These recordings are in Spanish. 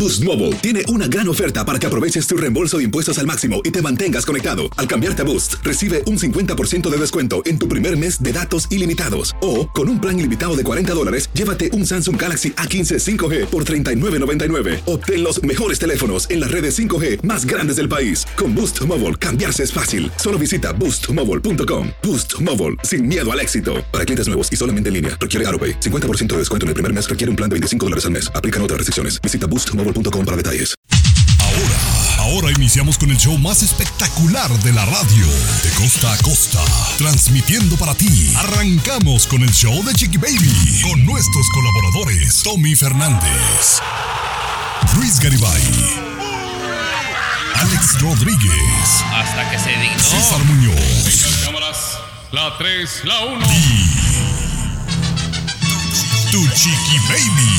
Boost Mobile tiene una gran oferta para que aproveches tu reembolso de impuestos al máximo y te mantengas conectado. Al cambiarte a Boost, recibe un 50% de descuento en tu primer mes de datos ilimitados. O, con un plan ilimitado de $40, llévate un Samsung Galaxy A15 5G por $39.99. Obtén los mejores teléfonos en las redes 5G más grandes del país. Con Boost Mobile, cambiarse es fácil. Solo visita boostmobile.com. Boost Mobile, sin miedo al éxito. Para clientes nuevos y solamente en línea, requiere AroPay. 50% de descuento en el primer mes requiere un plan de $25 al mes. Aplican otras restricciones. Visita boostmobile.com para detalles. Ahora iniciamos con el show más espectacular de la radio, de costa a costa, transmitiendo para ti. Arrancamos con el show de Chiqui Baby, con nuestros colaboradores, Tommy Fernández, Luis Garibay, Alex Rodríguez, hasta que se dignó César Muñoz. Venga, cámaras, la 3, la 1. Tu Chiqui Baby.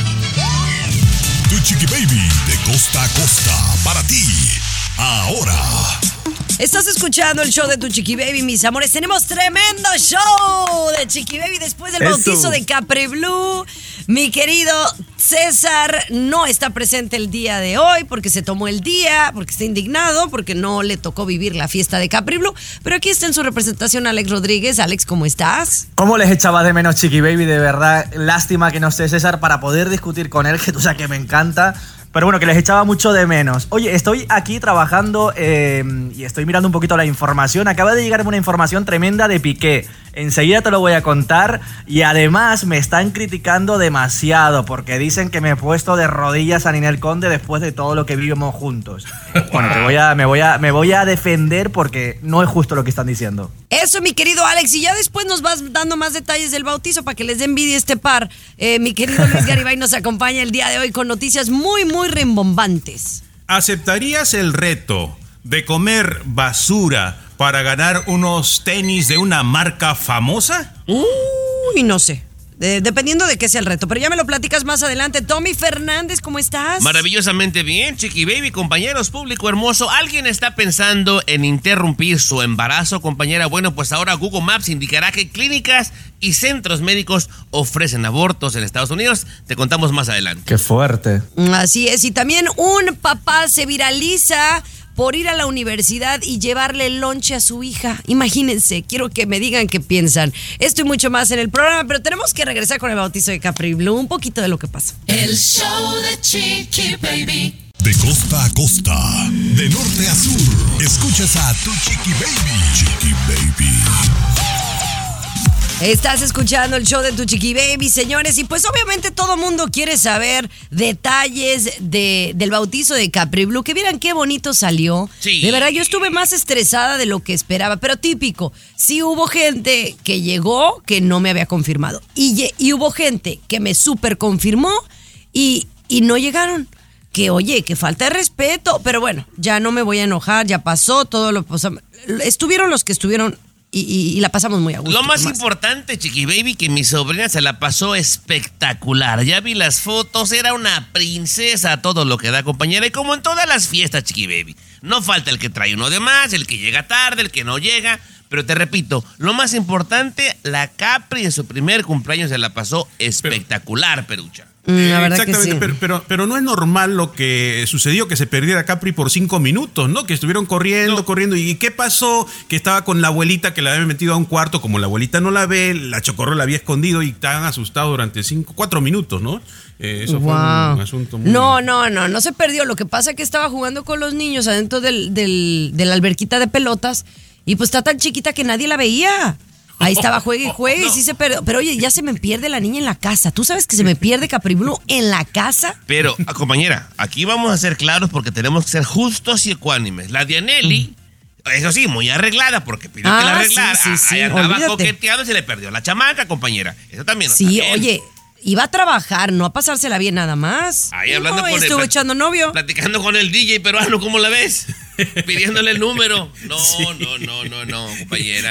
Tu Chiqui Baby, de costa a costa, para ti, ahora. Estás escuchando el show de Tu Chiqui Baby, mis amores. Tenemos tremendo show de Chiqui Baby después del bautizo de Capri Blue. Mi querido César no está presente el día de hoy porque se tomó el día, porque está indignado, porque no le tocó vivir la fiesta de Capri Blue. Pero aquí está en su representación Alex Rodríguez. Alex, ¿cómo estás? ¿Cómo les echaba de menos, Chiqui Baby? De verdad, lástima que no esté César para poder discutir con él, que tú sabes que me encanta. Pero bueno, que les echaba mucho de menos. Oye, estoy aquí trabajando y estoy mirando un poquito la información. Acaba de llegarme una información tremenda de Piqué. Enseguida te lo voy a contar. Y además me están criticando demasiado porque dicen que me he puesto de rodillas a Ninel Conde después de todo lo que vivimos juntos. Bueno, me voy a defender porque no es justo lo que están diciendo. Eso, mi querido Alex. Y ya después nos vas dando más detalles del bautizo para que les dé envidia este par. Mi querido Luis Garibay nos acompaña el día de hoy con noticias muy rimbombantes. ¿Aceptarías el reto de comer basura para ganar unos tenis de una marca famosa? Uy, no sé. Dependiendo de qué sea el reto, pero ya me lo platicas más adelante. Tommy Fernández, ¿cómo estás? Maravillosamente bien, Chiqui Baby, compañeros, público hermoso. ¿Alguien está pensando en interrumpir su embarazo, compañera? Bueno, pues ahora Google Maps indicará que clínicas y centros médicos ofrecen abortos en Estados Unidos. Te contamos más adelante. ¡Qué fuerte! Así es, y también un papá se viraliza por ir a la universidad y llevarle lonche a su hija. Imagínense, quiero que me digan qué piensan. Esto y mucho más en el programa, pero tenemos que regresar con el bautizo de Capri Blue, un poquito de lo que pasa. El show de Chiqui Baby. De costa a costa, de norte a sur, escuchas a Tu Chiqui Baby. Chiqui Baby. Estás escuchando el show de Tu Chiqui Baby, señores, y pues obviamente todo mundo quiere saber detalles del bautizo de Capri Blue, que vieran qué bonito salió. Sí. De verdad, yo estuve más estresada de lo que esperaba, pero típico, sí hubo gente que llegó que no me había confirmado, y hubo gente que me súper confirmó y no llegaron. Que oye, que falta de respeto, pero bueno, ya no me voy a enojar, ya pasó, todo lo pasó. Estuvieron los que estuvieron y la pasamos muy a gusto. Lo más importante, Chiqui Baby, que mi sobrina se la pasó espectacular. Ya vi las fotos, era una princesa, todo lo que da, compañera. Y como en todas las fiestas, Chiqui Baby, no falta el que trae uno de más, el que llega tarde, el que no llega. Pero te repito, lo más importante, la Capri en su primer cumpleaños se la pasó espectacular, Perucha. La verdad exactamente, que sí. pero no es normal lo que sucedió, que se perdiera Capri por 5 minutos, ¿no? Que estuvieron corriendo. ¿Y qué pasó? Que estaba con la abuelita, que la había metido a un cuarto. Como la abuelita no la ve, la chocorro la había escondido y estaban asustados durante 4 minutos, ¿no? Eso fue un asunto muy... No se perdió. Lo que pasa es que estaba jugando con los niños adentro de la alberquita de pelotas y pues está tan chiquita que nadie la veía. Ahí estaba, juegue y sí se perdió. Pero oye, ya se me pierde la niña en la casa. ¿Tú sabes que se me pierde Capri Blue en la casa? Pero, compañera, aquí vamos a ser claros porque tenemos que ser justos y ecuánimes. La Dianelli, eso sí, muy arreglada porque pidió que la arreglara. Sí. Ahí andaba Olvídate. coqueteando y se le perdió la chamaca, compañera. Eso también no está Sí, bien. oye, iba a trabajar, no a pasársela bien nada más. Ahí hablando con estuvo echando novio. Platicando con el DJ peruano, ¿cómo la ves? Pidiéndole el número. No, compañera.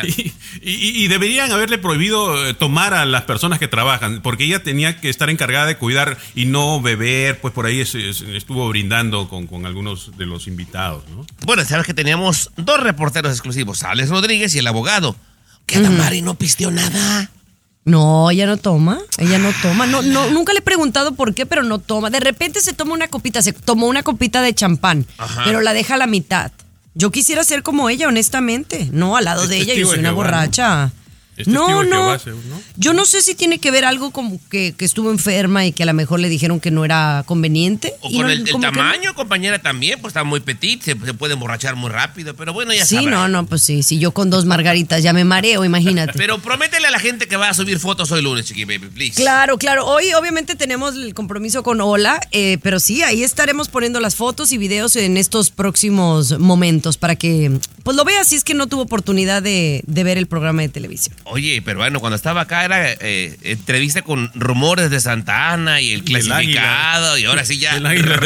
Y deberían haberle prohibido tomar a las personas que trabajan, porque ella tenía que estar encargada de cuidar y no beber, pues por ahí estuvo brindando con algunos de los invitados, ¿no? Bueno, sabes que teníamos 2 reporteros exclusivos, Alex Rodríguez y el abogado. Que Adamari no pisteó nada. No, ella no toma. No, nunca le he preguntado por qué, pero no toma. De repente se tomó una copita de champán, pero la deja a la mitad. Yo quisiera ser como ella, honestamente. No, al lado de ella, yo soy una borracha. No. Yo no sé si tiene que ver algo como que estuvo enferma y que a lo mejor le dijeron que no era conveniente. O con el tamaño, compañera, también, pues está muy petit, se puede emborrachar muy rápido, pero bueno, ya sí, sabrá. Pues sí, si yo con 2 margaritas ya me mareo, imagínate. Pero prométele a la gente que va a subir fotos hoy lunes, Chiqui Baby, please. Claro. Hoy obviamente tenemos el compromiso con Hola, pero sí, ahí estaremos poniendo las fotos y videos en estos próximos momentos para que pues lo veas si es que no tuvo oportunidad de ver el programa de televisión. Oye, pero bueno, cuando estaba acá era entrevista con rumores de Santa Ana y el clasificado, y ahora sí ya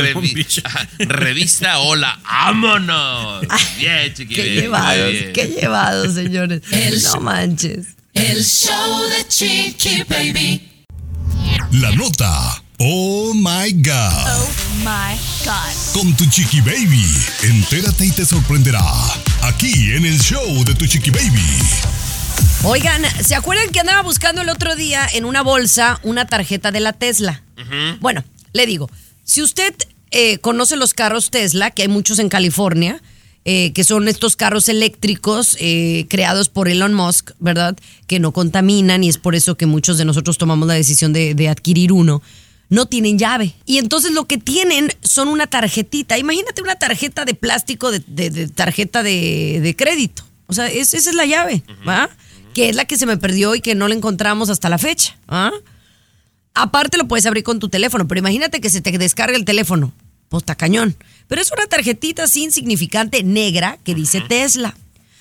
revista Hola, ¡vámonos! Bien, Chiqui Baby. Qué llevados, señores. No manches. El show de Chiqui Baby. La nota. Oh my God. Oh my God. Con tu Chiqui Baby. Entérate y te sorprenderá. Aquí en el show de tu Chiqui Baby. Oigan, ¿se acuerdan que andaba buscando el otro día en una bolsa una tarjeta de la Tesla? Bueno, le digo, si usted conoce los carros Tesla, que hay muchos en California, que son estos carros eléctricos creados por Elon Musk, ¿verdad? Que no contaminan y es por eso que muchos de nosotros tomamos la decisión de adquirir uno. No tienen llave. Y entonces lo que tienen son una tarjetita. Imagínate una tarjeta de plástico de tarjeta de crédito. O sea, esa es la llave, ¿va? Que es la que se me perdió y que no la encontramos hasta la fecha. ¿Ah? Aparte lo puedes abrir con tu teléfono, pero imagínate que se te descarga el teléfono. Pues está cañón. Pero es una tarjetita así insignificante negra que dice Tesla.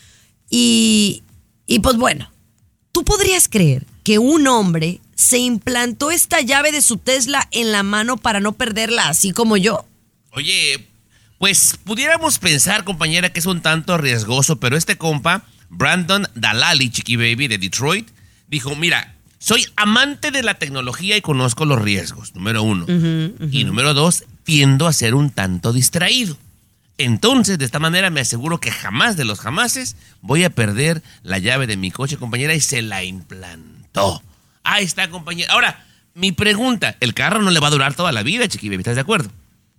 Y pues bueno, ¿tú podrías creer que un hombre se implantó esta llave de su Tesla en la mano para no perderla, así como yo? Oye, pues pudiéramos pensar, compañera, que es un tanto riesgoso, pero este compa, Brandon Dalali, Chiqui Baby, de Detroit, dijo, mira, soy amante de la tecnología y conozco los riesgos, número 1. Y número 2, tiendo a ser un tanto distraído. Entonces, de esta manera me aseguro que jamás de los jamases voy a perder la llave de mi coche, compañera, y se la implantó. Ahí está, compañera. Ahora, mi pregunta, el carro no le va a durar toda la vida, Chiqui Baby, ¿estás de acuerdo?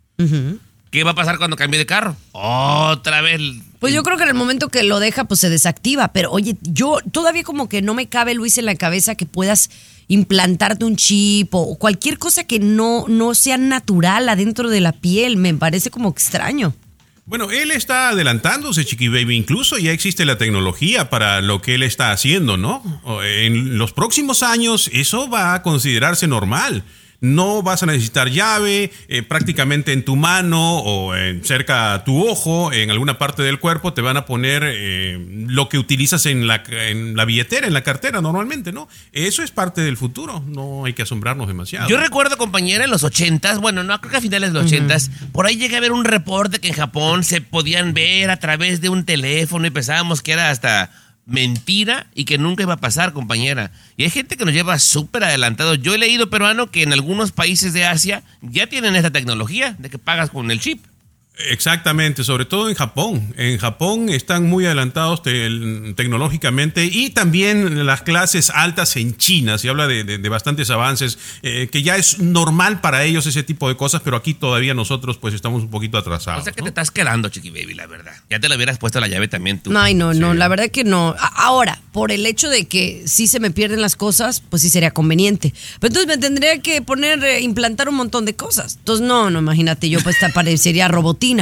¿Qué va a pasar cuando cambie de carro? Otra vez. Pues yo creo que en el momento que lo deja, pues se desactiva. Pero oye, yo todavía como que no me cabe, Luis, en la cabeza que puedas implantarte un chip o cualquier cosa que no sea natural adentro de la piel. Me parece como extraño. Bueno, él está adelantándose, Chiqui Baby. Incluso ya existe la tecnología para lo que él está haciendo, ¿no? En los próximos años eso va a considerarse normal. No vas a necesitar llave, prácticamente en tu mano o cerca a tu ojo, en alguna parte del cuerpo, te van a poner lo que utilizas en la billetera, en la cartera normalmente, ¿no? Eso es parte del futuro, no hay que asombrarnos demasiado. Yo recuerdo, compañera, en los 80s, bueno, no, creo que a finales de los 80s, por ahí llegué a ver un reporte que en Japón se podían ver a través de un teléfono y pensábamos que era hasta mentira y que nunca iba a pasar, compañera. Y hay gente que nos lleva súper adelantado. Yo he leído, peruano, que en algunos países de Asia ya tienen esta tecnología de que pagas con el chip. Exactamente, sobre todo en Japón. En Japón están muy adelantados tecnológicamente y también las clases altas en China. Se habla de bastantes avances, que ya es normal para ellos ese tipo de cosas, pero aquí todavía nosotros pues estamos un poquito atrasados. O sea que te estás quedando, Chiqui Baby, la verdad. Ya te la hubieras puesto la llave también tú. No, la verdad que no. Ahora, por el hecho de que sí se me pierden las cosas, pues sí sería conveniente. Pero entonces me tendría que implantar un montón de cosas. Entonces no, imagínate, yo pues parecería robotina.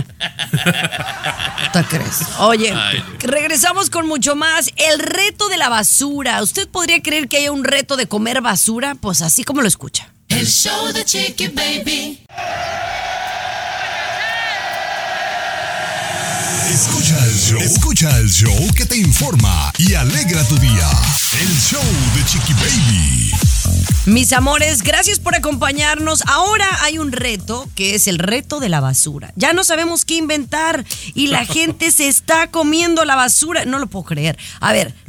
¿Te crees? Oye, regresamos con mucho más. El reto de la basura. ¿Usted podría creer que haya un reto de comer basura? Pues así como lo escucha. El show de Chiqui Baby. Escucha el show que te informa y alegra tu día. El show de Chiqui Baby. Mis amores, gracias por acompañarnos. Ahora hay un reto que es el reto de la basura. Ya no sabemos qué inventar y la gente se está comiendo la basura. No lo puedo creer. A ver, Luis,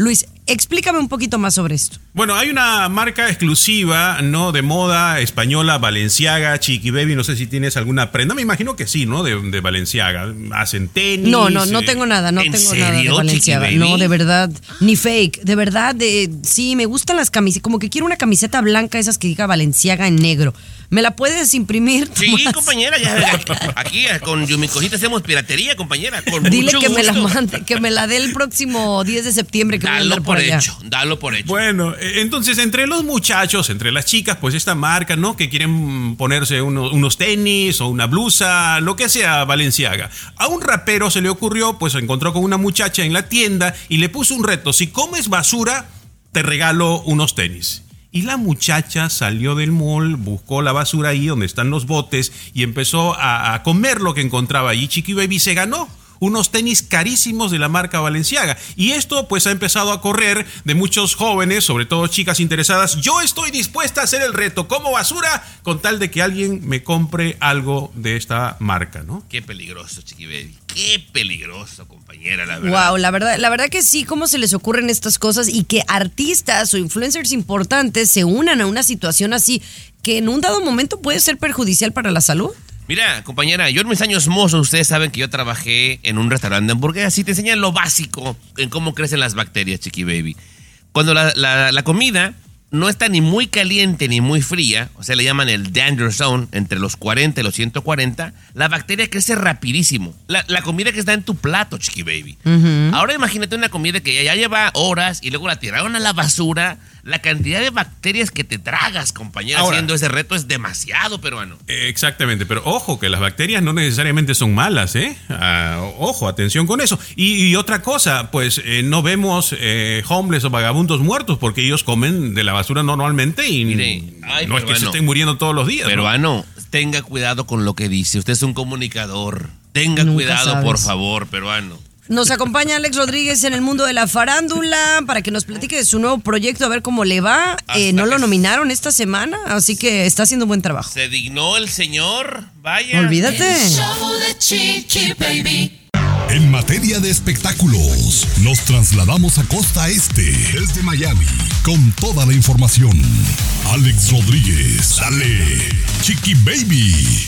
Explícame un poquito más sobre esto. Bueno, hay una marca exclusiva, ¿no? De moda española, Balenciaga, Chiqui Baby. No sé si tienes alguna prenda. Me imagino que sí, ¿no? De Balenciaga. Hacen tenis. No tengo nada. No ¿En tengo serio, nada de Balenciaga. Chiqui Baby? No, de verdad. Ni fake. De verdad, sí, me gustan las camisetas. Como que quiero una camiseta blanca, esas que diga Balenciaga en negro. ¿Me la puedes imprimir? Sí, Tomás? compañera, ya aquí con Yumicojita hacemos piratería, compañera. Con Dile mucho que me la gusto. mande, que me la dé el próximo 10 de septiembre. Que voy a andar por allá. Dalo por hecho. Bueno, entonces entre los muchachos, entre las chicas, pues esta marca, ¿no? Que quieren ponerse unos tenis o una blusa, lo que sea, Balenciaga. A un rapero se le ocurrió, pues se encontró con una muchacha en la tienda y le puso un reto. Si comes basura, te regalo unos tenis. Y la muchacha salió del mall, buscó la basura ahí donde están los botes y empezó a comer lo que encontraba allí. Chiqui Baby se ganó unos tenis carísimos de la marca Balenciaga. Y esto pues ha empezado a correr de muchos jóvenes, sobre todo chicas interesadas. Yo estoy dispuesta a hacer el reto como basura con tal de que alguien me compre algo de esta marca, ¿no? Qué peligroso, Chiqui Baby. Qué peligroso, compañera, la verdad. Wow, la verdad que sí, cómo se les ocurren estas cosas y que artistas o influencers importantes se unan a una situación así que en un dado momento puede ser perjudicial para la salud. Mira, compañera, yo en mis años mozos, ustedes saben que yo trabajé en un restaurante de hamburguesas y te enseñan lo básico en cómo crecen las bacterias, Chiqui Baby. Cuando la comida no está ni muy caliente ni muy fría, o sea, le llaman el danger zone, entre los 40 y los 140, la bacteria crece rapidísimo. La comida que está en tu plato, Chiqui Baby. Uh-huh. Ahora imagínate una comida que ya lleva horas y luego la tiraron a la basura. La cantidad de bacterias que te tragas, compañera, haciendo ese reto es demasiado, peruano. Exactamente, pero ojo, que las bacterias no necesariamente son malas, ¿eh? Ojo, atención con eso. Y otra cosa, pues no vemos homeless o vagabundos muertos porque ellos comen de la basura normalmente y no es que se estén muriendo todos los días. Peruano, ¿no? Tenga cuidado con lo que dice. Usted es un comunicador. Tenga cuidado, sabes. Por favor, peruano. Nos acompaña Alex Rodríguez en el mundo de la farándula para que nos platique de su nuevo proyecto, a ver cómo le va. No lo nominaron esta semana, así que está haciendo un buen trabajo. Se dignó el señor, vaya. Olvídate. El show de Chiqui Baby. En materia de espectáculos, nos trasladamos a Costa Este, desde Miami, con toda la información. Alex Rodríguez, dale, Chiqui Baby.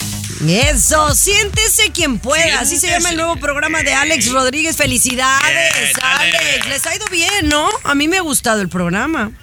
Eso, siéntese quien pueda. Así se llama el nuevo programa de Alex Rodríguez. Felicidades, Alex. Les ha ido bien, ¿no? A mí me ha gustado el programa.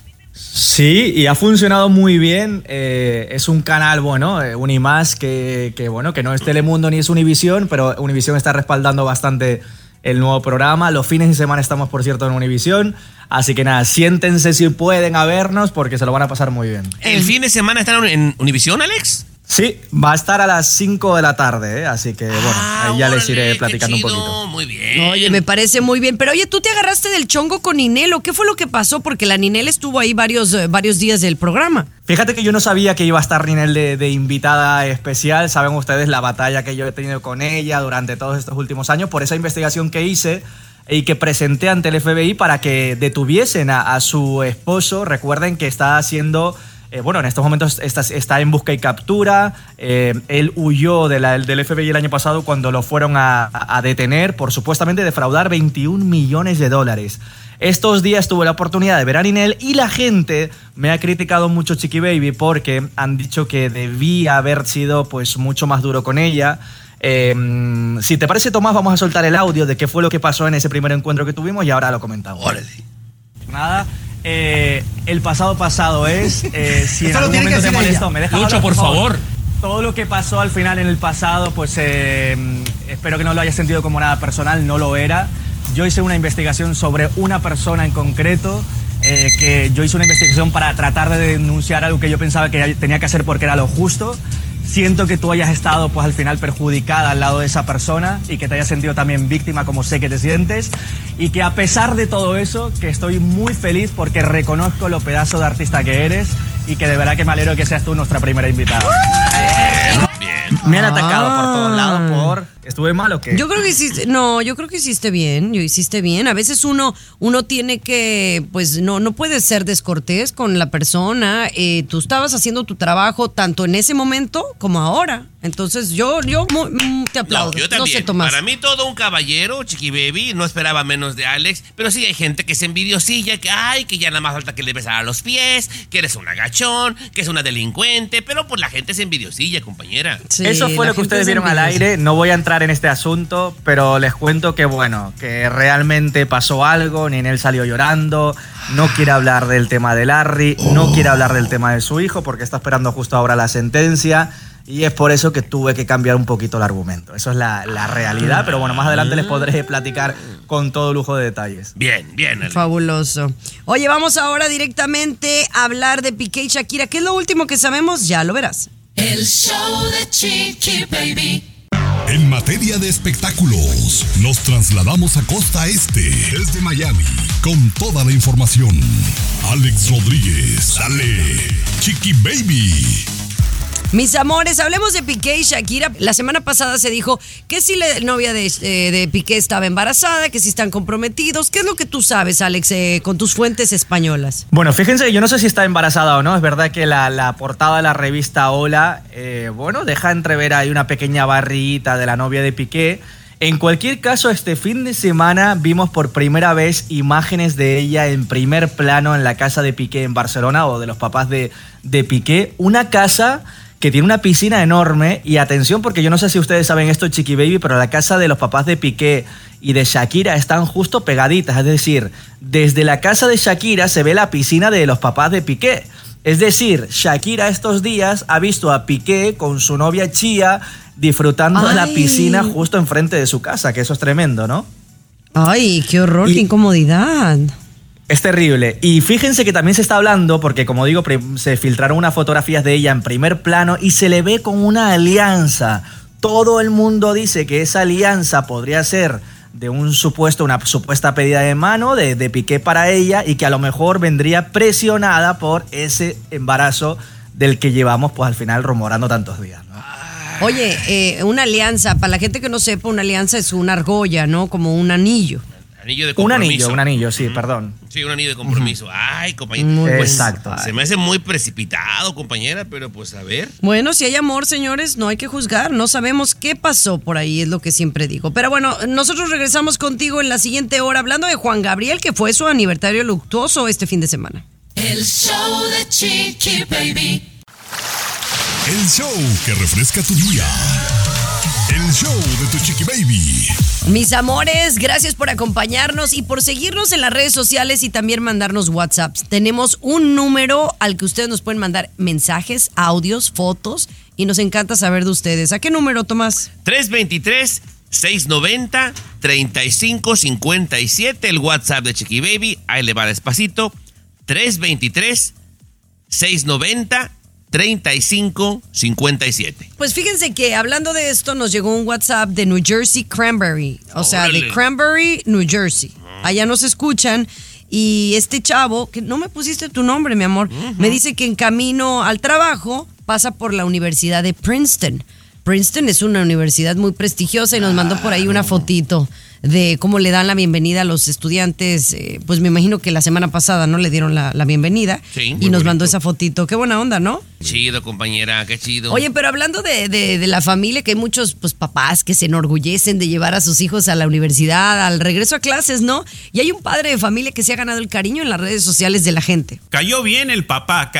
Sí, y ha funcionado muy bien. Es un canal, bueno, Unimás, que no es Telemundo ni es Univisión, pero Univisión está respaldando bastante el nuevo programa. Los fines de semana estamos, por cierto, en Univisión. Así que nada, siéntense si pueden a vernos porque se lo van a pasar muy bien. ¿El fin de semana están en Univisión, Alex? Sí, va a estar a las 5 de la tarde, así que bueno, ahí ya les iré platicando un poquito. Muy bien. Oye, me parece muy bien. Pero oye, tú te agarraste del chongo con Ninel, ¿o qué fue lo que pasó? Porque la Ninel estuvo ahí varios días del programa. Fíjate que yo no sabía que iba a estar Ninel de invitada especial. Saben ustedes la batalla que yo he tenido con ella durante todos estos últimos años por esa investigación que hice y que presenté ante el FBI para que detuviesen a su esposo. Recuerden que está haciendo... en estos momentos está en busca y captura. Él huyó del FBI el año pasado cuando lo fueron a detener por supuestamente defraudar $21 millones. Estos días tuve la oportunidad de ver a Ninel y la gente me ha criticado mucho, Chiqui Baby, porque han dicho que debía haber sido pues mucho más duro con ella. Si te parece, Tomás, vamos a soltar el audio de qué fue lo que pasó en ese primer encuentro que tuvimos y ahora lo comentamos. Órale. Nada. El pasado es si en algún momento te molesto, me deja Lucho, hablar, por favor. Todo lo que pasó al final en el pasado, pues espero que no lo hayas sentido como nada personal, no lo era. Yo hice una investigación sobre una persona en concreto, que yo hice una investigación para tratar de denunciar algo que yo pensaba que tenía que hacer porque era lo justo. Siento que tú hayas estado pues al final perjudicada al lado de esa persona y que te hayas sentido también víctima, como sé que te sientes, y que a pesar de todo eso, que estoy muy feliz porque reconozco lo pedazo de artista que eres y que de verdad que me alegro que seas tú nuestra primera invitada. Bien. Me han atacado por todos lados por ¿Estuve mal o qué? Yo creo que hiciste, no, yo creo que hiciste bien, hiciste bien. A veces uno tiene que, pues no puedes ser descortés con la persona. Tú estabas haciendo tu trabajo tanto en ese momento como ahora. Entonces yo te aplaudo. No, yo también. No sé, Tomás. Para mí todo un caballero, Chiqui Baby. No esperaba menos de Alex. Pero sí hay gente que es envidiosilla, que ya nada más falta que le besara los pies, que eres un agachón, que es una delincuente. Pero pues la gente es envidiosilla, compañera. Sí, eso fue lo que ustedes vieron al aire. No voy a entrar en este asunto, pero les cuento que bueno, que realmente pasó algo. Ninel salió llorando. No quiere hablar del tema de Larry. No quiere hablar del tema de su hijo porque está esperando justo ahora la sentencia. Y es por eso que tuve que cambiar un poquito el argumento. Eso es la realidad, pero bueno, más adelante les podré platicar con todo lujo de detalles. Bien, Alex. Fabuloso. Oye, vamos ahora directamente a hablar de Piqué y Shakira. ¿Qué es lo último que sabemos? Ya lo verás. El show de Chiqui Baby. En materia de espectáculos, nos trasladamos a Costa Este, desde Miami, con toda la información. Alex Rodríguez, dale, Chiqui Baby. Mis amores, hablemos de Piqué y Shakira. La semana pasada se dijo que si la novia de Piqué estaba embarazada, que si están comprometidos. ¿Qué es lo que tú sabes, Alex, con tus fuentes españolas? Bueno, fíjense, yo no sé si está embarazada o no. Es verdad que la portada de la revista Hola, deja entrever ahí una pequeña barriguita de la novia de Piqué. En cualquier caso, este fin de semana vimos por primera vez imágenes de ella en primer plano en la casa de Piqué en Barcelona, o de los papás de Piqué. Una casa que tiene una piscina enorme, y atención porque yo no sé si ustedes saben esto, Chiqui Baby, pero la casa de los papás de Piqué y de Shakira están justo pegaditas, es decir, desde la casa de Shakira se ve la piscina de los papás de Piqué. Es decir, Shakira estos días ha visto a Piqué con su novia Chia disfrutando de la piscina justo enfrente de su casa, que eso es tremendo, ¿no? Ay, qué horror, qué incomodidad. Es terrible. Y fíjense que también se está hablando, porque como digo, se filtraron unas fotografías de ella en primer plano y se le ve con una alianza. Todo el mundo dice que esa alianza podría ser de una supuesta pedida de mano de Piqué para ella, y que a lo mejor vendría presionada por ese embarazo del que llevamos pues al final rumorando tantos días, ¿no? Oye, una alianza, para la gente que no sepa, una alianza es una argolla, ¿no? Como un anillo. Anillo de compromiso. Un anillo, sí, perdón. Sí, un anillo de compromiso. Ay, compañera. Pues, exacto. Se me hace muy precipitado, compañera, pero pues a ver. Bueno, si hay amor, señores, no hay que juzgar. No sabemos qué pasó por ahí, es lo que siempre digo. Pero bueno, nosotros regresamos contigo en la siguiente hora hablando de Juan Gabriel, que fue su aniversario luctuoso este fin de semana. El show de Chiqui Baby. El show que refresca tu día. El show de tu Chiqui Baby. Mis amores, gracias por acompañarnos y por seguirnos en las redes sociales y también mandarnos WhatsApps. Tenemos un número al que ustedes nos pueden mandar mensajes, audios, fotos, y nos encanta saber de ustedes. ¿A qué número, Tomás? 323-690-3557, el WhatsApp de Chiqui Baby. Ahí le va despacito. 323-690-3557. Pues fíjense que hablando de esto, nos llegó un WhatsApp de New Jersey Cranberry. O sea, Órale. de Cranberry, New Jersey. Allá nos escuchan. Y este chavo, que no me pusiste tu nombre, mi amor, me dice que en camino al trabajo pasa por la Universidad de Princeton. Princeton es una universidad muy prestigiosa y nos mandó por ahí una fotito de cómo le dan la bienvenida a los estudiantes. Pues me imagino que la semana pasada no le dieron la bienvenida. Sí, y muy nos bonito. mandó esa fotito. Qué buena onda, ¿no? Chido, compañera, qué chido. Oye, pero hablando de la familia, que hay muchos pues papás que se enorgullecen de llevar a sus hijos a la universidad, al regreso a clases, ¿no? Y hay un padre de familia que se ha ganado el cariño en las redes sociales de la gente. Cayó bien el papá,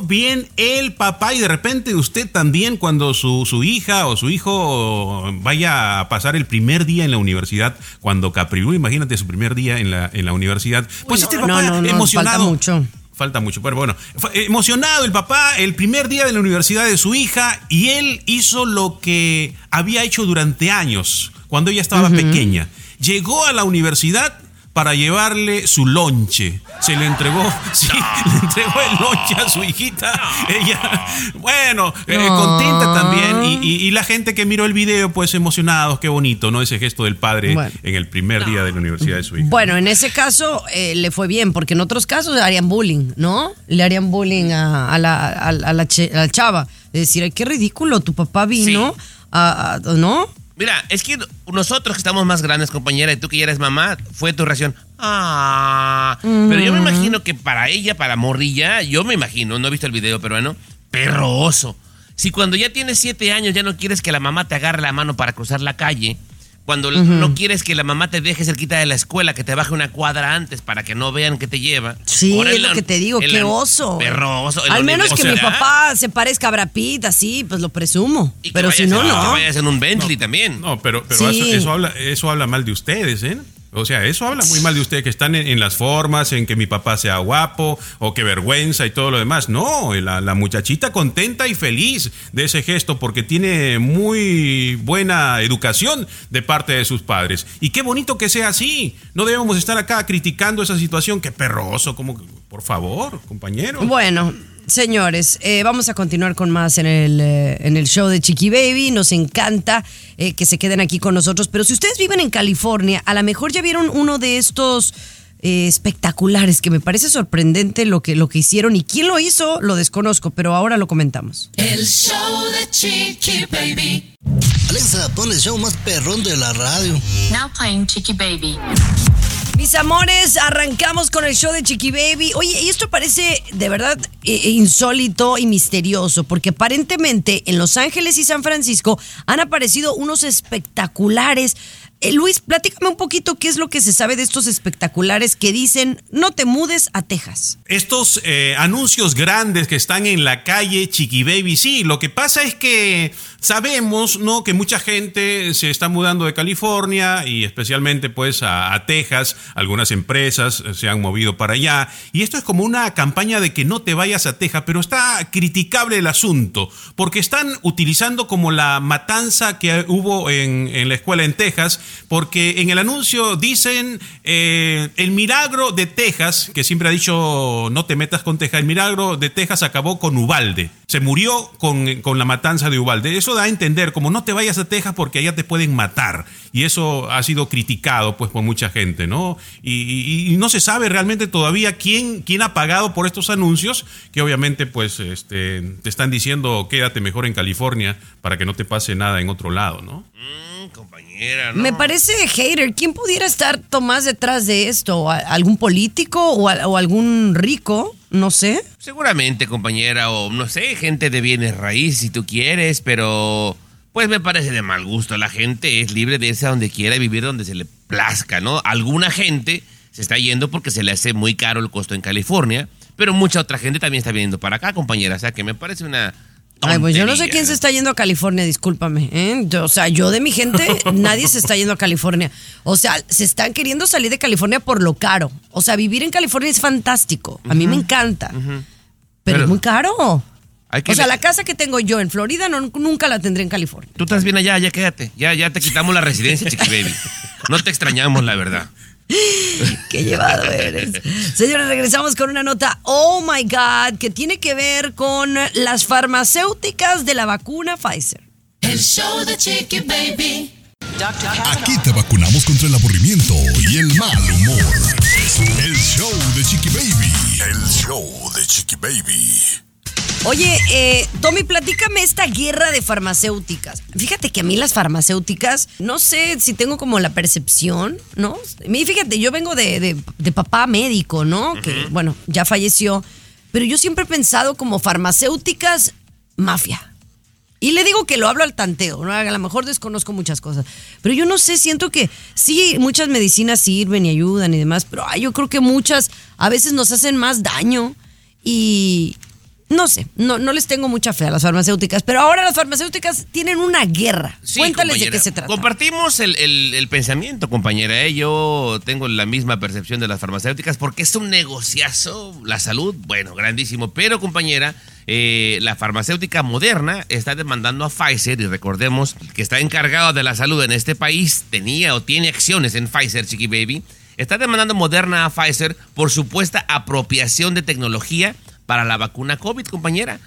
y de repente usted también, cuando su hija o su hijo vaya a pasar el primer día en la universidad, cuando Capri Blue, imagínate su primer día en la universidad, pues este papá emocionado. Falta mucho, pero bueno, emocionado el papá, el primer día de la universidad de su hija, y él hizo lo que había hecho durante años, cuando ella estaba pequeña. Llegó a la universidad para llevarle su lonche. Se le entregó, le entregó el lonche a su hijita. Ella, bueno, contenta también. Y la gente que miró el video, pues emocionados, qué bonito, ¿no? Ese gesto del padre en el primer día de la universidad de su hija. Bueno, en ese caso le fue bien, porque en otros casos le harían bullying, ¿no? Le harían bullying a la chava. Es decir, ay, qué ridículo, tu papá vino, ¿no? Mira, es que nosotros que estamos más grandes, compañera, y tú que ya eres mamá, fue tu reacción. Pero yo me imagino que para ella, para morrilla, yo me imagino, no he visto el video peruano, perro oso. Si cuando ya tienes 7 años ya no quieres que la mamá te agarre la mano para cruzar la calle, cuando no quieres que la mamá te deje cerquita de la escuela, que te baje una cuadra antes para que no vean que te lleva. Sí, es lo que te digo, qué oso. Perro oso. Al menos que mi papá se parezca a Brad Pitt, así, pues lo presumo. Pero si no, no. Que vayas en un Bentley también. No, pero Sí. eso habla mal de ustedes, ¿eh? O sea, eso habla muy mal de ustedes, que están en las formas, en que mi papá sea guapo, o que vergüenza y todo lo demás. No, la muchachita contenta y feliz de ese gesto porque tiene muy buena educación de parte de sus padres. Y qué bonito que sea así. No debemos estar acá criticando esa situación. Qué perroso, como, por favor, compañero. Bueno, señores, vamos a continuar con más en el show de Chiqui Baby. Nos encanta que se queden aquí con nosotros. Pero si ustedes viven en California, a lo mejor ya vieron uno de estos espectaculares que me parece sorprendente lo que hicieron. Y quién lo hizo, lo desconozco, pero ahora lo comentamos. El show de Chiqui Baby. Alexa, pon el show más perrón de la radio. Now playing Chiqui Baby. Mis amores, arrancamos con el show de Chiqui Baby. Oye, y esto parece de verdad insólito y misterioso, porque aparentemente en Los Ángeles y San Francisco han aparecido unos espectaculares. Luis, platícame un poquito qué es lo que se sabe de estos espectaculares que dicen no te mudes a Texas. Estos anuncios grandes que están en la calle Chiqui Baby, sí, lo que pasa es que sabemos, ¿no?, que mucha gente se está mudando de California y especialmente pues a Texas. Algunas empresas se han movido para allá y esto es como una campaña de que no te vayas a Texas, pero está criticable el asunto porque están utilizando como la matanza que hubo en la escuela en Texas, porque en el anuncio dicen el milagro de Texas, que siempre ha dicho no te metas con Texas, el milagro de Texas acabó con Uvalde, se murió con la matanza de Uvalde. Eso da a entender como no te vayas a Texas porque allá te pueden matar, y eso ha sido criticado pues por mucha gente, ¿no? Y no se sabe realmente todavía quién ha pagado por estos anuncios, que obviamente pues te están diciendo quédate mejor en California para que no te pase nada en otro lado, ¿no? Compañera, ¿no? Me parece hater. ¿Quién pudiera estar Tomás detrás de esto? ¿Algún político o algún rico? No sé. Seguramente, compañera, o no sé, gente de bienes raíces si tú quieres, pero pues me parece de mal gusto. La gente es libre de irse a donde quiera y vivir donde se le plazca, ¿no? Alguna gente se está yendo porque se le hace muy caro el costo en California, pero mucha otra gente también está viniendo para acá, compañera. O sea, que me parece una tontería. Ay, pues yo no sé quién se está yendo a California, discúlpame. O sea, yo de mi gente, nadie se está yendo a California. O sea, se están queriendo salir de California por lo caro. O sea, vivir en California es fantástico. A mí me encanta. Pero es muy caro. O sea, la casa que tengo yo en Florida nunca la tendré en California. Tú estás bien allá, ya quédate. Ya te quitamos la residencia, Chiqui Baby. No te extrañamos, la verdad. Qué llevado eres. Señores, regresamos con una nota, oh my God, que tiene que ver con las farmacéuticas de la vacuna Pfizer. El show de Chiqui Baby. Aquí te vacunamos contra el aburrimiento y el mal humor. El show de Chiqui Baby. El show de Chiqui Baby. Oye, Tommy, platícame esta guerra de farmacéuticas. Fíjate que a mí las farmacéuticas, no sé si tengo como la percepción, ¿no? Fíjate, yo vengo de papá médico, ¿no? Que, bueno, ya falleció. Pero yo siempre he pensado como farmacéuticas, mafia. Y le digo que lo hablo al tanteo, ¿no? A lo mejor desconozco muchas cosas. Pero yo no sé, siento que sí, muchas medicinas sirven y ayudan y demás, pero yo creo que muchas a veces nos hacen más daño y no sé, no les tengo mucha fe a las farmacéuticas, pero ahora las farmacéuticas tienen una guerra. Sí, cuéntales compañera, de qué se trata. Compartimos el pensamiento, compañera. Yo tengo la misma percepción de las farmacéuticas porque es un negociazo, la salud, bueno, grandísimo. Pero, compañera, la farmacéutica Moderna está demandando a Pfizer, y recordemos que está encargado de la salud en este país, tenía o tiene acciones en Pfizer, Chiqui Baby. Está demandando Moderna a Pfizer por supuesta apropiación de tecnología para la vacuna COVID, compañera.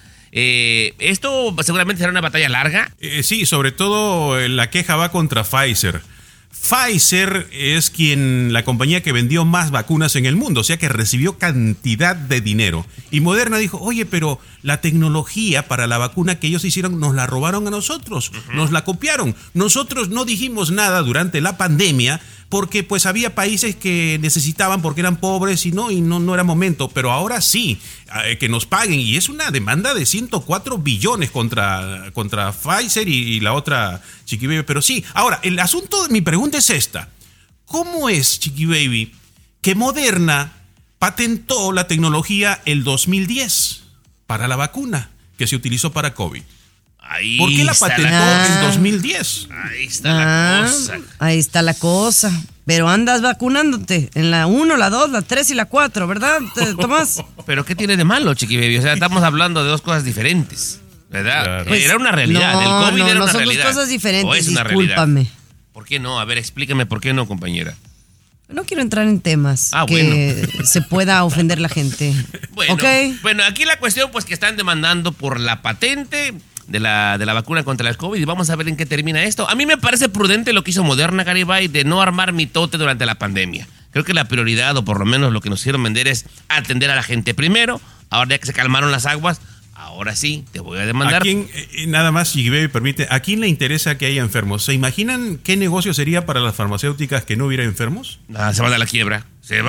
Esto seguramente será una batalla larga. Sí, sobre todo la queja va contra Pfizer. Pfizer es la compañía que vendió más vacunas en el mundo, o sea que recibió cantidad de dinero. Y Moderna dijo, oye, pero la tecnología para la vacuna que ellos hicieron nos la robaron a nosotros, nos la copiaron. Nosotros no dijimos nada durante la pandemia porque pues había países que necesitaban porque eran pobres y no era momento, pero ahora sí, que nos paguen. Y es una demanda de 104 billones contra Pfizer y la otra Chiqui Baby. Pero sí, ahora, el asunto, mi pregunta es esta. ¿Cómo es, Chiqui Baby, que Moderna patentó la tecnología el 2010 para la vacuna que se utilizó para COVID? ¿Por qué la patentó en 2010? Ahí está la cosa. Ahí está la cosa. Pero andas vacunándote en la 1, la 2, la 3 y la 4, ¿verdad, Tomás? ¿Pero qué tiene de malo, Chiqui Baby? O sea, estamos hablando de dos cosas diferentes, ¿verdad? Claro. Pues, era una realidad. El COVID era una realidad. No, son dos cosas diferentes, ¿O es una discúlpame. realidad? ¿Por qué no? A ver, explícame por qué no, compañera. No quiero entrar en temas que bueno. se pueda ofender la gente. Bueno, ¿Okay? Bueno, aquí la cuestión pues que están demandando por la patente de la vacuna contra el COVID y vamos a ver en qué termina esto. A mí me parece prudente lo que hizo Moderna, Garibay, de no armar mitote durante la pandemia. Creo que la prioridad, o por lo menos lo que nos hicieron vender, es atender a la gente primero. Ahora ya que se calmaron las aguas, ahora sí, te voy a demandar. ¿A quién, nada más, si me permite, a quién le interesa que haya enfermos? ¿Se imaginan qué negocio sería para las farmacéuticas que no hubiera enfermos? Se van a la quiebra.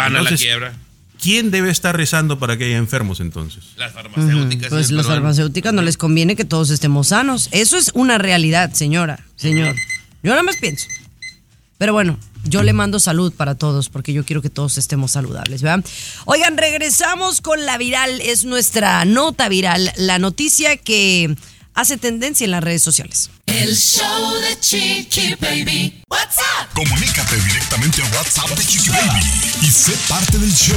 ¿Quién debe estar rezando para que haya enfermos entonces? Las farmacéuticas. Pues las farmacéuticas no les conviene que todos estemos sanos. Eso es una realidad, señor. Yo nada más pienso. Pero bueno, yo le mando salud para todos porque yo quiero que todos estemos saludables, ¿verdad? Oigan, regresamos con la viral. Es nuestra nota viral, la noticia que hace tendencia en las redes sociales. El show de Chiqui Baby. What's up? Comunícate directamente a WhatsApp de Chiqui Baby y sé parte del show.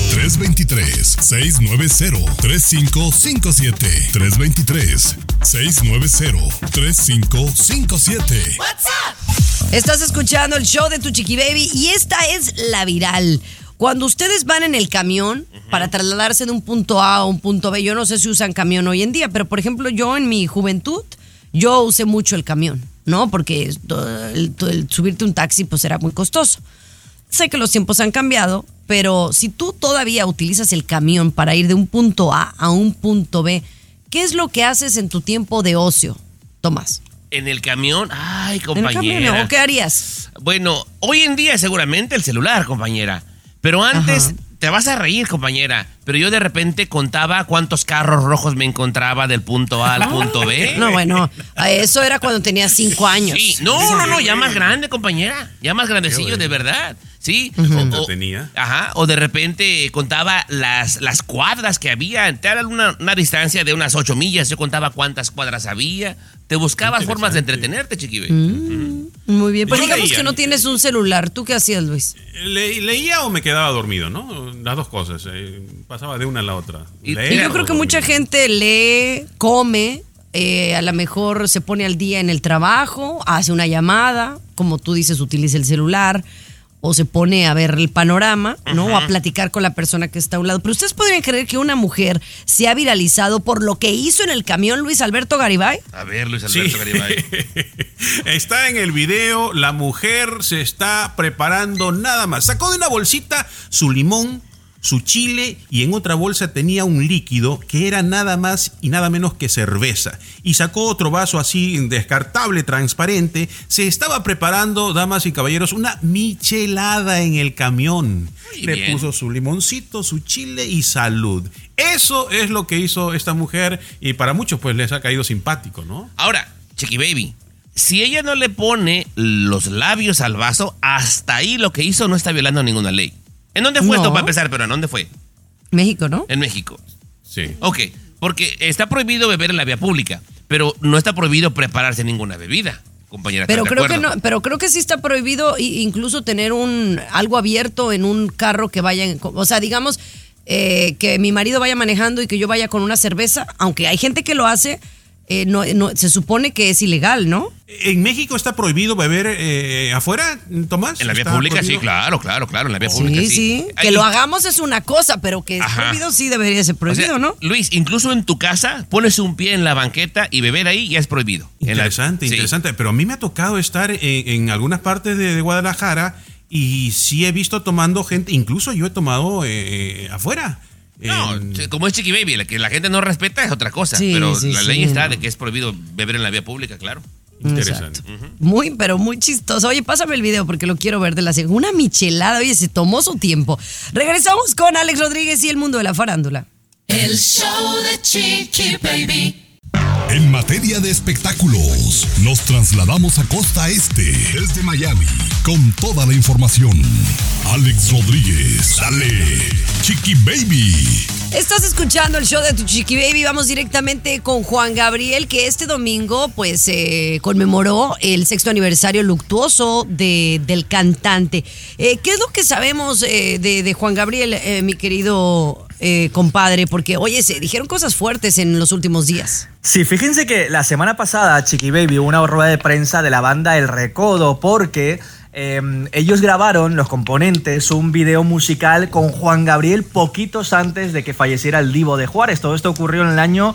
323-690-3557. 323-690-3557. What's up? Estás escuchando el show de tu Chiqui Baby y esta es la viral. Cuando ustedes van en el camión para trasladarse de un punto A a un punto B, yo no sé si usan camión hoy en día, pero por ejemplo yo en mi juventud, yo usé mucho el camión, ¿no? Porque el subirte un taxi pues era muy costoso. Sé que los tiempos han cambiado, pero si tú todavía utilizas el camión para ir de un punto A a un punto B, ¿qué es lo que haces en tu tiempo de ocio, Tomás? En el camión, ay, compañera. ¿En el camión? ¿O qué harías? Bueno, hoy en día seguramente el celular, compañera. Pero antes, te vas a reír, compañera, pero yo de repente contaba cuántos carros rojos me encontraba del punto A al punto B. No, bueno, eso era cuando tenía 5 años. Sí, no, ya más grande, compañera. Ya más grandecillo, de verdad. Sí. O de repente contaba las cuadras que había. Te daban una distancia de unas 8 millas. Yo contaba cuántas cuadras había. Te buscabas formas de entretenerte, Chiqui. Muy bien. Pues digamos que no tienes un celular. ¿Tú qué hacías, Luis? Leía o me quedaba dormido, ¿no? Las dos cosas. Pasaba de una a la otra. Y yo creo que mucha gente lee, come, a lo mejor se pone al día en el trabajo, hace una llamada, como tú dices, utiliza el celular, o se pone a ver el panorama, ¿no? O a platicar con la persona que está a un lado. Pero ustedes podrían creer que una mujer se ha viralizado por lo que hizo en el camión Luis Alberto Garibay. A ver, Luis Alberto Garibay. Está en el video, la mujer se está preparando nada más. Sacó de una bolsita su limón, su chile y en otra bolsa tenía un líquido que era nada más y nada menos que cerveza. Y sacó otro vaso así descartable, transparente. Se estaba preparando, damas y caballeros, una michelada en el camión. Le puso su limoncito, su chile y salud. Eso es lo que hizo esta mujer y para muchos pues les ha caído simpático, ¿no? Ahora, Chiqui Baby, si ella no le pone los labios al vaso, hasta ahí lo que hizo no está violando ninguna ley. ¿En dónde fue esto para empezar? Pero ¿en dónde fue? México, ¿no? En México. Sí. Ok, porque está prohibido beber en la vía pública, pero no está prohibido prepararse ninguna bebida, compañera. Pero creo que no, pero creo que sí está prohibido incluso tener algo abierto en un carro que vaya, o sea, digamos que mi marido vaya manejando y que yo vaya con una cerveza, aunque hay gente que lo hace. se supone que es ilegal, ¿no? ¿En México está prohibido beber afuera, Tomás? En la vía pública, prohibido? Sí, claro, en la vía pública, sí. Sí, que lo hagamos es una cosa, pero que es prohibido sí debería ser prohibido, ¿no? Luis, incluso en tu casa, pones un pie en la banqueta y beber ahí ya es prohibido. Interesante. Pero a mí me ha tocado estar en algunas partes de Guadalajara y sí he visto tomando gente, incluso yo he tomado afuera. No, como es Chiqui Baby, que la gente no respeta es otra cosa, pero la ley está de que es prohibido beber en la vía pública, claro. Interesante. Muy chistoso. Oye, pásame el video porque lo quiero ver de la segunda michelada. Oye, se tomó su tiempo. Regresamos con Alex Rodríguez y el mundo de la farándula. El show de Chiqui Baby. En materia de espectáculos, nos trasladamos a Costa Este, desde Miami, con toda la información. Alex Rodríguez, dale, Chiqui Baby. Estás escuchando el show de tu Chiqui Baby. Vamos directamente con Juan Gabriel, que este domingo pues conmemoró el 6º aniversario luctuoso del cantante. ¿Qué es lo que sabemos de Juan Gabriel, mi querido compadre? Porque, oye, se dijeron cosas fuertes en los últimos días. Sí, fíjense que la semana pasada, Chiqui Baby, hubo una rueda de prensa de la banda El Recodo, porque ellos grabaron, los componentes, un video musical con Juan Gabriel poquitos antes de que falleciera el Divo de Juárez. Todo esto ocurrió en el año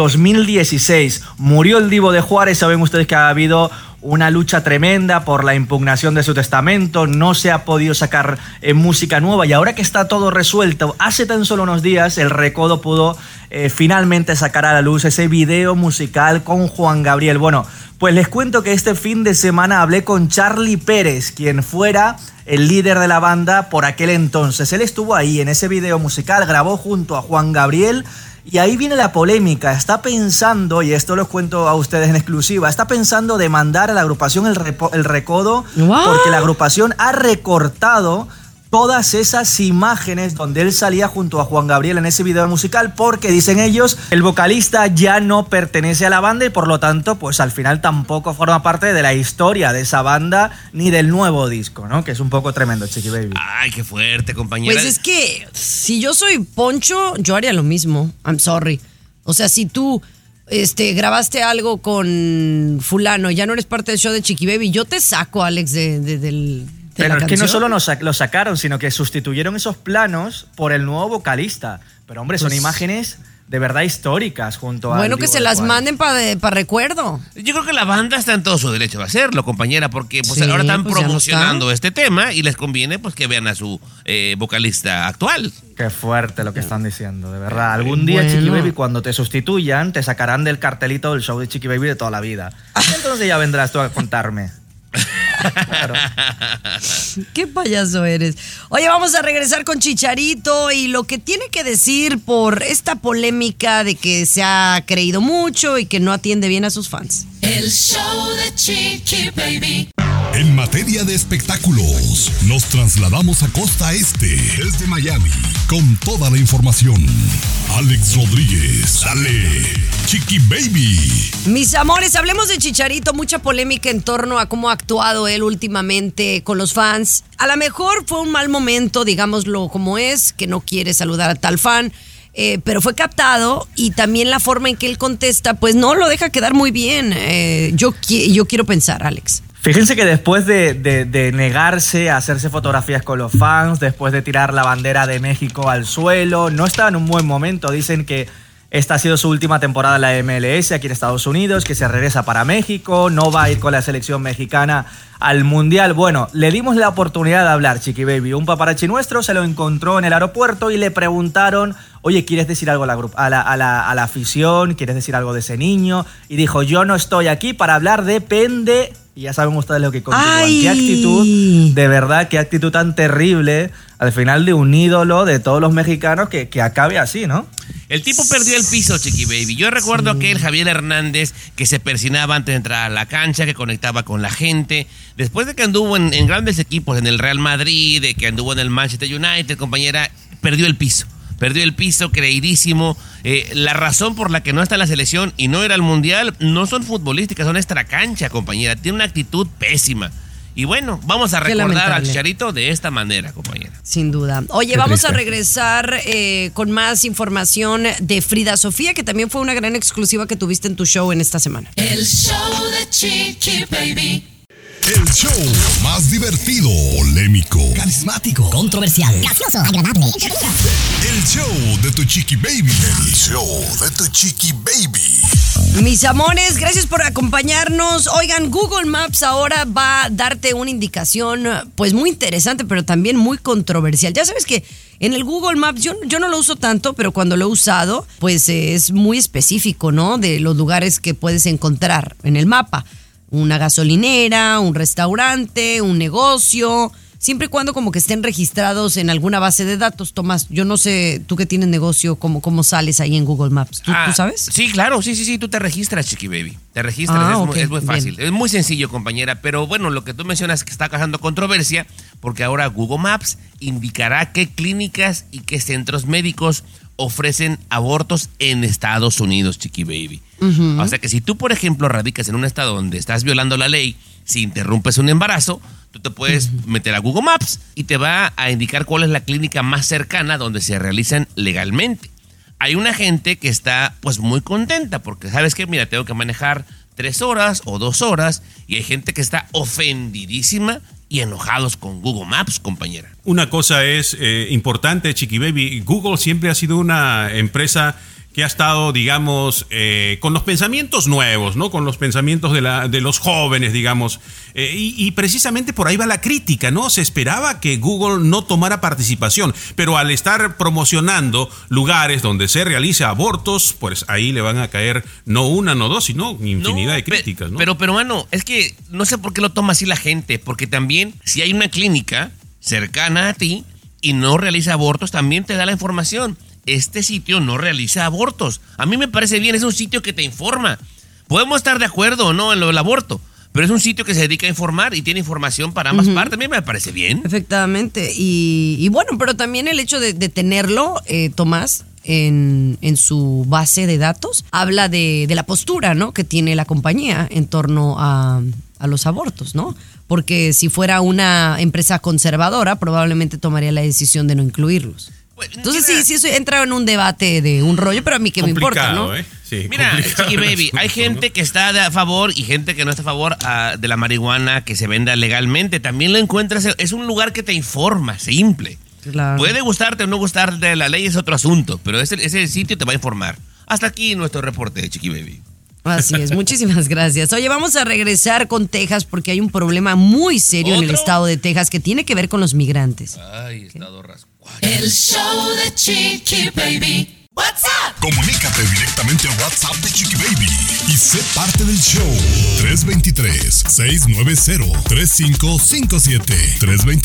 2016. Murió el Divo de Juárez, saben ustedes que ha habido una lucha tremenda por la impugnación de su testamento, no se ha podido sacar música nueva y ahora que está todo resuelto, hace tan solo unos días El Recodo pudo finalmente sacar a la luz ese video musical con Juan Gabriel. Bueno, pues les cuento que este fin de semana hablé con Charly Pérez, quien fuera el líder de la banda por aquel entonces. Él estuvo ahí en ese video musical, grabó junto a Juan Gabriel. Y ahí viene la polémica, está pensando, y esto los cuento a ustedes en exclusiva, está pensando demandar a la agrupación El Recodo porque la agrupación ha recortado todas esas imágenes donde él salía junto a Juan Gabriel en ese video musical porque, dicen ellos, el vocalista ya no pertenece a la banda y por lo tanto, pues al final tampoco forma parte de la historia de esa banda ni del nuevo disco, ¿no? Que es un poco tremendo, Chiqui Baby. Ay, qué fuerte, compañera. Pues es que si yo soy Poncho, yo haría lo mismo. I'm sorry. O sea, si tú grabaste algo con fulano, ya no eres parte del show de Chiqui Baby, yo te saco, Alex, del... Pero es que no solo lo sacaron, sino que sustituyeron esos planos por el nuevo vocalista. Pero hombre, son imágenes de verdad históricas junto a... Bueno, que se las manden para recuerdo. Yo creo que la banda está en todo su derecho de hacerlo, compañera, porque pues ahora están promocionando este tema y les conviene pues que vean a su vocalista actual. Qué fuerte lo que están diciendo, de verdad. Algún día, Chiqui Baby, cuando te sustituyan, te sacarán del cartelito del show de Chiqui Baby de toda la vida. Entonces ya vendrás tú a contarme. Claro. Qué payaso eres. Oye, vamos a regresar con Chicharito y lo que tiene que decir por esta polémica de que se ha creído mucho y que no atiende bien a sus fans. El show de Chiqui Baby. En materia de espectáculos, nos trasladamos a Costa Este, desde Miami, con toda la información. Alex Rodríguez, dale, Chiqui Baby. Mis amores, hablemos de Chicharito. Mucha polémica en torno a cómo ha actuado él últimamente con los fans. A lo mejor fue un mal momento, digámoslo como es, que no quiere saludar a tal fan. Pero fue captado y también la forma en que él contesta, pues no lo deja quedar muy bien. Yo quiero pensar, Alex. Fíjense que después de negarse a hacerse fotografías con los fans, después de tirar la bandera de México al suelo, no estaba en un buen momento. Dicen que esta ha sido su última temporada en la MLS aquí en Estados Unidos, que se regresa para México, no va a ir con la selección mexicana al Mundial. Bueno, le dimos la oportunidad de hablar, Chiqui Baby. Un paparazzi nuestro se lo encontró en el aeropuerto y le preguntaron, oye, ¿quieres decir algo a la afición? ¿Quieres decir algo de ese niño? Y dijo, yo no estoy aquí para hablar de Pende. Y ya saben ustedes lo que continúan. ¡Ay! Qué actitud, de verdad, qué actitud tan terrible al final de un ídolo de todos los mexicanos que acabe así, ¿no? El tipo perdió el piso, Chiqui Baby. Yo recuerdo aquel Javier Hernández que se persinaba antes de entrar a la cancha, que conectaba con la gente. Después de que anduvo en grandes equipos, en el Real Madrid, de que anduvo en el Manchester United, compañera, perdió el piso. Perdió el piso, creidísimo. La razón por la que no está en la selección y no era al Mundial no son futbolísticas, son extracancha, compañera. Tiene una actitud pésima. Y bueno, vamos a Qué recordar al lamentable. Chicharito de esta manera, compañera. Sin duda. Oye, Qué vamos triste. a regresar con más información de Frida Sofía, que también fue una gran exclusiva que tuviste en tu show en esta semana. El show de Chiqui Baby. El show más divertido, polémico, Carismático, controversial, gracioso, agradable. el show de tu Chiqui Baby. El show de tu Chiqui Baby. Mis amores, gracias por acompañarnos. Oigan, Google Maps ahora va a darte una indicación pues muy interesante, pero también muy controversial. Ya sabes que en el Google Maps yo no lo uso tanto, pero cuando lo he usado, pues es muy específico, ¿no? De los lugares que puedes encontrar en el mapa. Una gasolinera, un restaurante, un negocio, siempre y cuando como que estén registrados en alguna base de datos. Tomás, yo no sé, tú que tienes negocio, cómo sales ahí en Google Maps. ¿Tú sabes? Sí, claro, sí, tú te registras, Chiqui Baby. Te registras, Ok, es muy fácil. bien. Es muy sencillo, compañera, pero bueno, lo que tú mencionas es que está causando controversia, porque ahora Google Maps indicará qué clínicas y qué centros médicos ofrecen abortos en Estados Unidos, Chiqui Baby. O sea que si tú, por ejemplo, radicas en un estado donde estás violando la ley, si interrumpes un embarazo, tú te puedes meter a Google Maps y te va a indicar cuál es la clínica más cercana donde se realizan legalmente. Hay una gente que está pues muy contenta porque, ¿sabes qué? Mira, tengo que manejar 3 horas o 2 horas y hay gente que está ofendidísima y enojados con Google Maps, compañera. Una cosa es importante, Chiqui Baby. Google siempre ha sido una empresa que ha estado, digamos, con los pensamientos nuevos, ¿no? Con los pensamientos de los jóvenes, digamos. Y precisamente por ahí va la crítica, ¿no? Se esperaba que Google no tomara participación, pero al estar promocionando lugares donde se realiza abortos, pues ahí le van a caer no una, no dos, sino infinidad de críticas, ¿no? Pero, mano, es que no sé por qué lo toma así la gente, porque también si hay una clínica cercana a ti y no realiza abortos, también te da la información. Este sitio no realiza abortos. A mí me parece bien, es un sitio que te informa. Podemos estar de acuerdo o no en lo del aborto, pero es un sitio que se dedica a informar y tiene información para ambas partes. A mí me parece bien. Efectivamente. Y bueno, pero también el hecho de tenerlo, Tomás, en su base de datos, habla de la postura, ¿no? Que tiene la compañía en torno a los abortos, ¿no? Porque si fuera una empresa conservadora, probablemente tomaría la decisión de no incluirlos. Entonces sí, eso entra en un debate de un rollo, pero a mí que me importa, ¿no? Sí, mira, Chiqui Baby, hay gente que está a favor y gente que no está a favor de la marihuana que se venda legalmente. También lo encuentras, es un lugar que te informa, simple. Claro. Puede gustarte o no gustarte la ley, es otro asunto, pero ese sitio te va a informar. Hasta aquí nuestro reporte de Chiqui Baby. Así es, muchísimas gracias. Oye, vamos a regresar con Texas porque hay un problema muy serio en el estado de Texas que tiene que ver con los migrantes. Ay, estado rascuacho. El show de Chiqui Baby. What's up? Comunícate directamente a WhatsApp de Chiqui Baby y sé parte del show. 323-690-3557.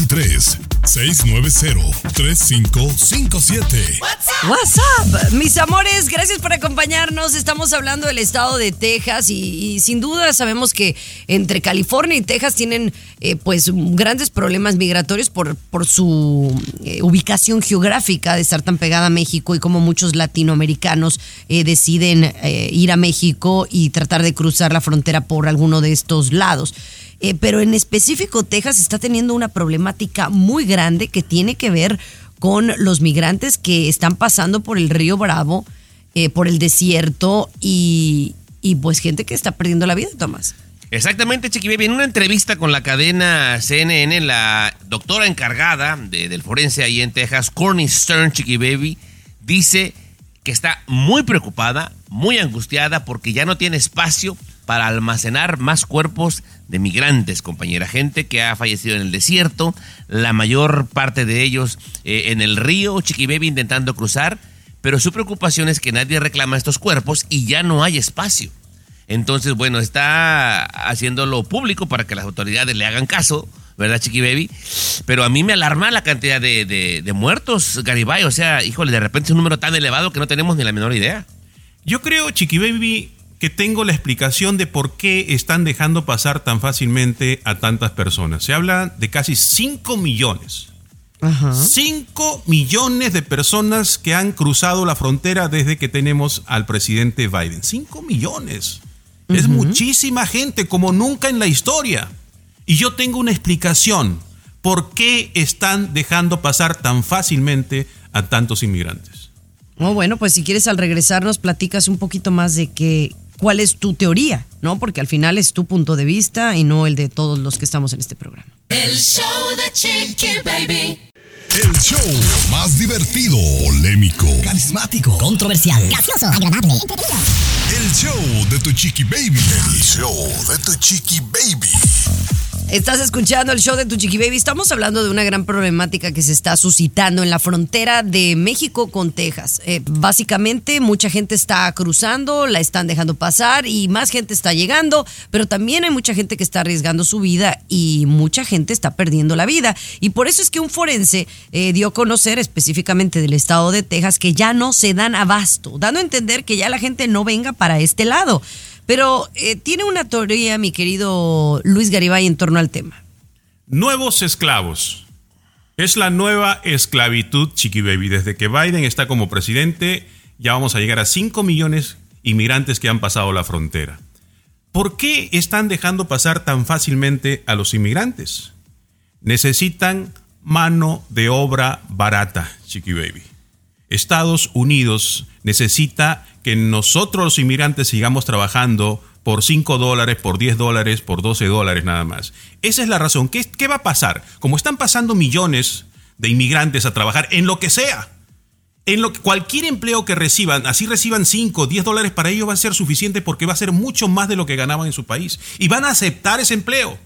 323-690-3557. What's up, mis amores, gracias por acompañarnos. Estamos hablando del estado de Texas y sin duda sabemos que entre California y Texas tienen pues grandes problemas migratorios por su ubicación geográfica de estar tan pegada a México y como muchos latinoamericanos deciden ir a México y tratar de cruzar la frontera por alguno de estos lados. Pero en específico Texas está teniendo una problemática muy grande que tiene que ver con los migrantes que están pasando por el río Bravo, por el desierto y pues gente que está perdiendo la vida, Tomás. Exactamente, Chiqui Baby. En una entrevista con la cadena CNN, la doctora encargada del forense ahí en Texas, Courtney Stern, Chiqui Baby, dice que está muy preocupada, muy angustiada porque ya no tiene espacio para almacenar más cuerpos de migrantes, compañera. Gente que ha fallecido en el desierto, la mayor parte de ellos en el río, Chiqui Baby, intentando cruzar, pero su preocupación es que nadie reclama estos cuerpos y ya no hay espacio. Entonces, bueno, está haciéndolo público para que las autoridades le hagan caso, ¿verdad, Chiqui Baby? Pero a mí me alarma la cantidad de muertos, Garibay. O sea, híjole, de repente es un número tan elevado que no tenemos ni la menor idea. Yo creo, Chiqui Baby, que tengo la explicación de por qué están dejando pasar tan fácilmente a tantas personas. Se habla de casi 5 millones. Ajá. 5 millones de personas que han cruzado la frontera desde que tenemos al presidente Biden. 5 millones. Es muchísima gente, como nunca en la historia. Y yo tengo una explicación. ¿Por qué están dejando pasar tan fácilmente a tantos inmigrantes? Bueno, pues si quieres al regresar nos platicas un poquito más de cuál es tu teoría, ¿no? Porque al final es tu punto de vista y no el de todos los que estamos en este programa. El show de Chiqui Baby. El show más divertido, polémico, Carismático, controversial, gracioso, agradable, entretenido. el show de tu Chiqui Baby. El show de tu Chiqui Baby. Estás escuchando el show de Tu Chiqui Baby. Estamos hablando de una gran problemática que se está suscitando en la frontera de México con Texas. Básicamente, mucha gente está cruzando, la están dejando pasar y más gente está llegando, pero también hay mucha gente que está arriesgando su vida y mucha gente está perdiendo la vida. Y por eso es que un forense dio a conocer específicamente del estado de Texas que ya no se dan abasto, dando a entender que ya la gente no venga para este lado. Pero tiene una teoría, mi querido Luis Garibay, en torno al tema. Nuevos esclavos. Es la nueva esclavitud, Chiqui Baby. Desde que Biden está como presidente, ya vamos a llegar a 5 millones de inmigrantes que han pasado la frontera. ¿Por qué están dejando pasar tan fácilmente a los inmigrantes? Necesitan mano de obra barata, Chiqui Baby. Estados Unidos necesita que nosotros los inmigrantes sigamos trabajando por $5, por $10, por $12 nada más. Esa es la razón. ¿Qué va a pasar? Como están pasando millones de inmigrantes a trabajar en lo que sea, cualquier empleo que reciban, así reciban $5, $10, para ellos va a ser suficiente porque va a ser mucho más de lo que ganaban en su país. Y van a aceptar ese empleo.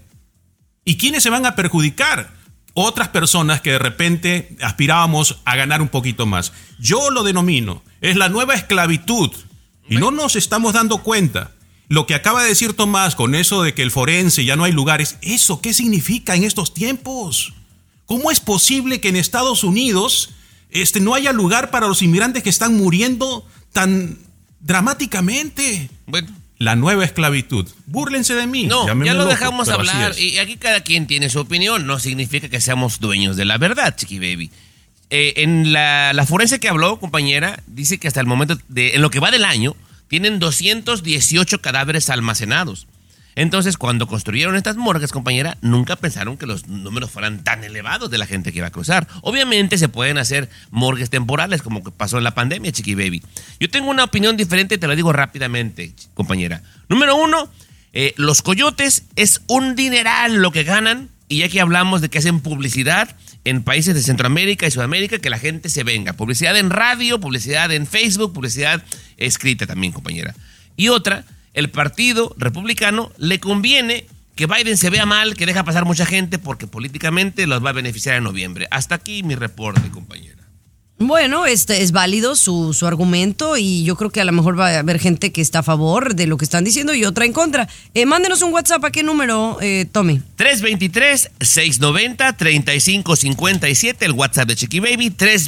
¿Y quiénes se van a perjudicar? Otras personas que de repente aspirábamos a ganar un poquito más. Yo lo denomino, es la nueva esclavitud. Y no nos estamos dando cuenta. Lo que acaba de decir Tomás con eso de que el forense ya no hay lugares, ¿eso qué significa en estos tiempos? ¿Cómo es posible que en Estados Unidos no haya lugar para los inmigrantes que están muriendo tan dramáticamente? Bueno. La nueva esclavitud. Búrlense de mí. No, Llámenme ya lo loco, dejamos pero hablar. así es. Y aquí cada quien tiene su opinión. No significa que seamos dueños de la verdad, Chiqui Baby. En la forense que habló, compañera, dice que hasta el momento, en lo que va del año, tienen 218 cadáveres almacenados. Entonces, cuando construyeron estas morgues, compañera, nunca pensaron que los números fueran tan elevados de la gente que iba a cruzar. Obviamente se pueden hacer morgues temporales, como que pasó en la pandemia, Chiqui Baby. Yo tengo una opinión diferente, te lo digo rápidamente, compañera. Número 1, los coyotes es un dineral lo que ganan, y ya que hablamos de que hacen publicidad en países de Centroamérica y Sudamérica, que la gente se venga. Publicidad en radio, publicidad en Facebook, publicidad escrita también, compañera. Y otra, el partido republicano le conviene que Biden se vea mal, que deja pasar mucha gente, porque políticamente los va a beneficiar en noviembre. Hasta aquí mi reporte, compañera. Bueno, es válido su argumento y yo creo que a lo mejor va a haber gente que está a favor de lo que están diciendo y otra en contra. Mándenos un WhatsApp. ¿A qué número, Tommy? 323-690-3557, el WhatsApp de Chiqui Baby,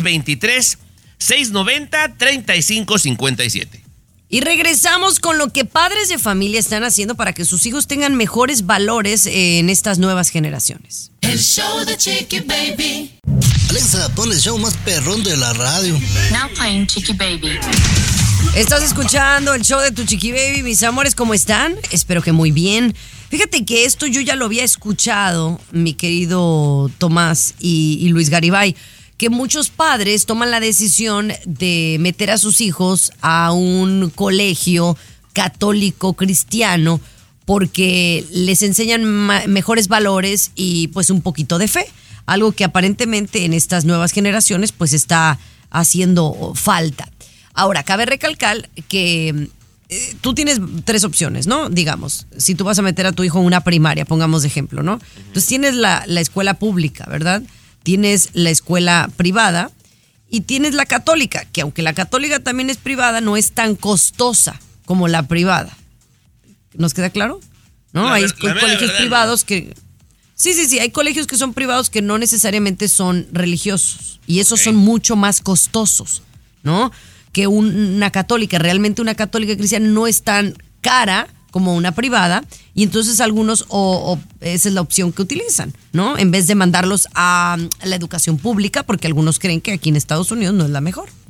323-690-3557. Y regresamos con lo que padres de familia están haciendo para que sus hijos tengan mejores valores en estas nuevas generaciones. El show de Chiqui Baby. Alexa, pon el show más perrón de la radio. Now playing Chiqui Baby. Estás escuchando el show de Tu Chiqui Baby. Mis amores, ¿cómo están? Espero que muy bien. Fíjate que esto yo ya lo había escuchado, mi querido Tomás y Luis Garibay, que muchos padres toman la decisión de meter a sus hijos a un colegio católico cristiano porque les enseñan mejores valores y pues un poquito de fe, algo que aparentemente en estas nuevas generaciones pues está haciendo falta. Ahora, cabe recalcar que tú tienes 3 opciones, ¿no? Digamos, si tú vas a meter a tu hijo en una primaria, pongamos de ejemplo, ¿no? Entonces tienes la escuela pública, ¿verdad? Tienes la escuela privada y tienes la católica, que aunque la católica también es privada, no es tan costosa como la privada. ¿Nos queda claro? ¿No? Hay colegios privados que... Sí, hay colegios que son privados que no necesariamente son religiosos y esos son mucho más costosos, ¿no? Que una católica. Realmente una católica cristiana no es tan cara como una privada, y entonces algunos esa es la opción que utilizan, ¿no? En vez de mandarlos a la educación pública, porque algunos creen que aquí en Estados Unidos no es la mejor.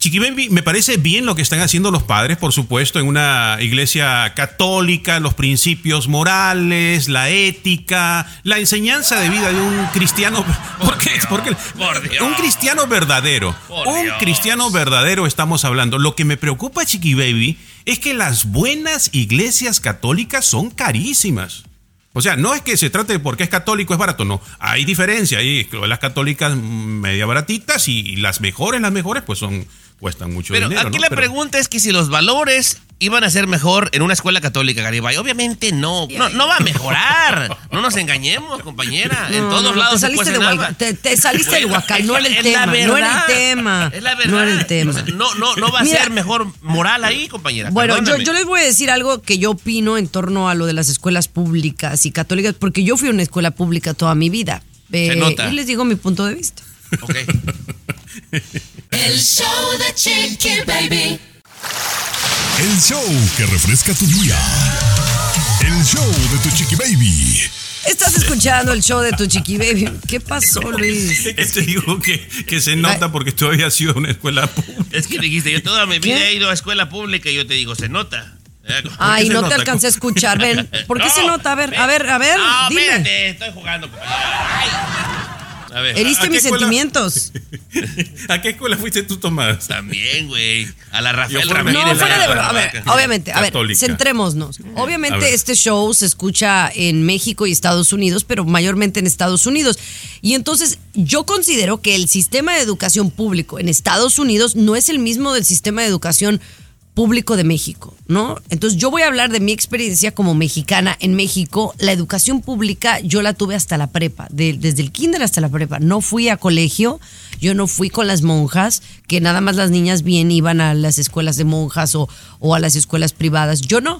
Chiqui Baby, me parece bien lo que están haciendo los padres, por supuesto, en una iglesia católica, los principios morales, la ética, la enseñanza de vida de un cristiano. Porque un cristiano verdadero. Cristiano verdadero estamos hablando. Lo que me preocupa, Chiqui Baby, es que las buenas iglesias católicas son carísimas. O sea, no es que se trate de porque es católico es barato, no. Hay diferencia. Hay escuelas católicas media baratitas y las mejores, pues cuestan mucho dinero. Pero aquí la pregunta es que si los valores iban a ser mejor en una escuela católica, Garibay. Obviamente no va a mejorar. No nos engañemos, compañera. En todos lados te saliste te saliste del huacal, no era el tema. Es la verdad. No era el tema. No va a ser mejor moral ahí, compañera. Bueno, yo les voy a decir algo que yo opino en torno a lo de las escuelas públicas y católicas, porque yo fui a una escuela pública toda mi vida. Se nota. Y les digo mi punto de vista. Ok. El show de Chiqui Baby. El show que refresca tu día. El show de tu Chiqui Baby. Estás escuchando el show de tu Chiqui Baby. ¿Qué pasó, Luis? Te digo que se nota porque tú habías ido a una escuela pública. Es que dijiste, yo toda mi vida he ido a escuela pública y yo te digo, se nota. Ay, no te alcancé a escuchar. Ven, ¿por qué se nota? A ver, no, dime. Espérate, estoy jugando, compañera. Ay. A ver, heriste mis sentimientos. ¿A qué escuela fuiste tú, Tomás? También, güey. A la Rafael No, Ramírez. fuera de broma. A ver, obviamente, Católica. centrémonos. Obviamente este show se escucha en México y Estados Unidos, pero mayormente en Estados Unidos. Y entonces yo considero que el sistema de educación público en Estados Unidos no es el mismo del sistema de educación público de México, ¿no? Entonces yo voy a hablar de mi experiencia como mexicana en México. La educación pública yo la tuve hasta la prepa, desde el kinder hasta la prepa. No fui a colegio, yo no fui con las monjas, que nada más las niñas bien iban a las escuelas de monjas o a las escuelas privadas. Yo no.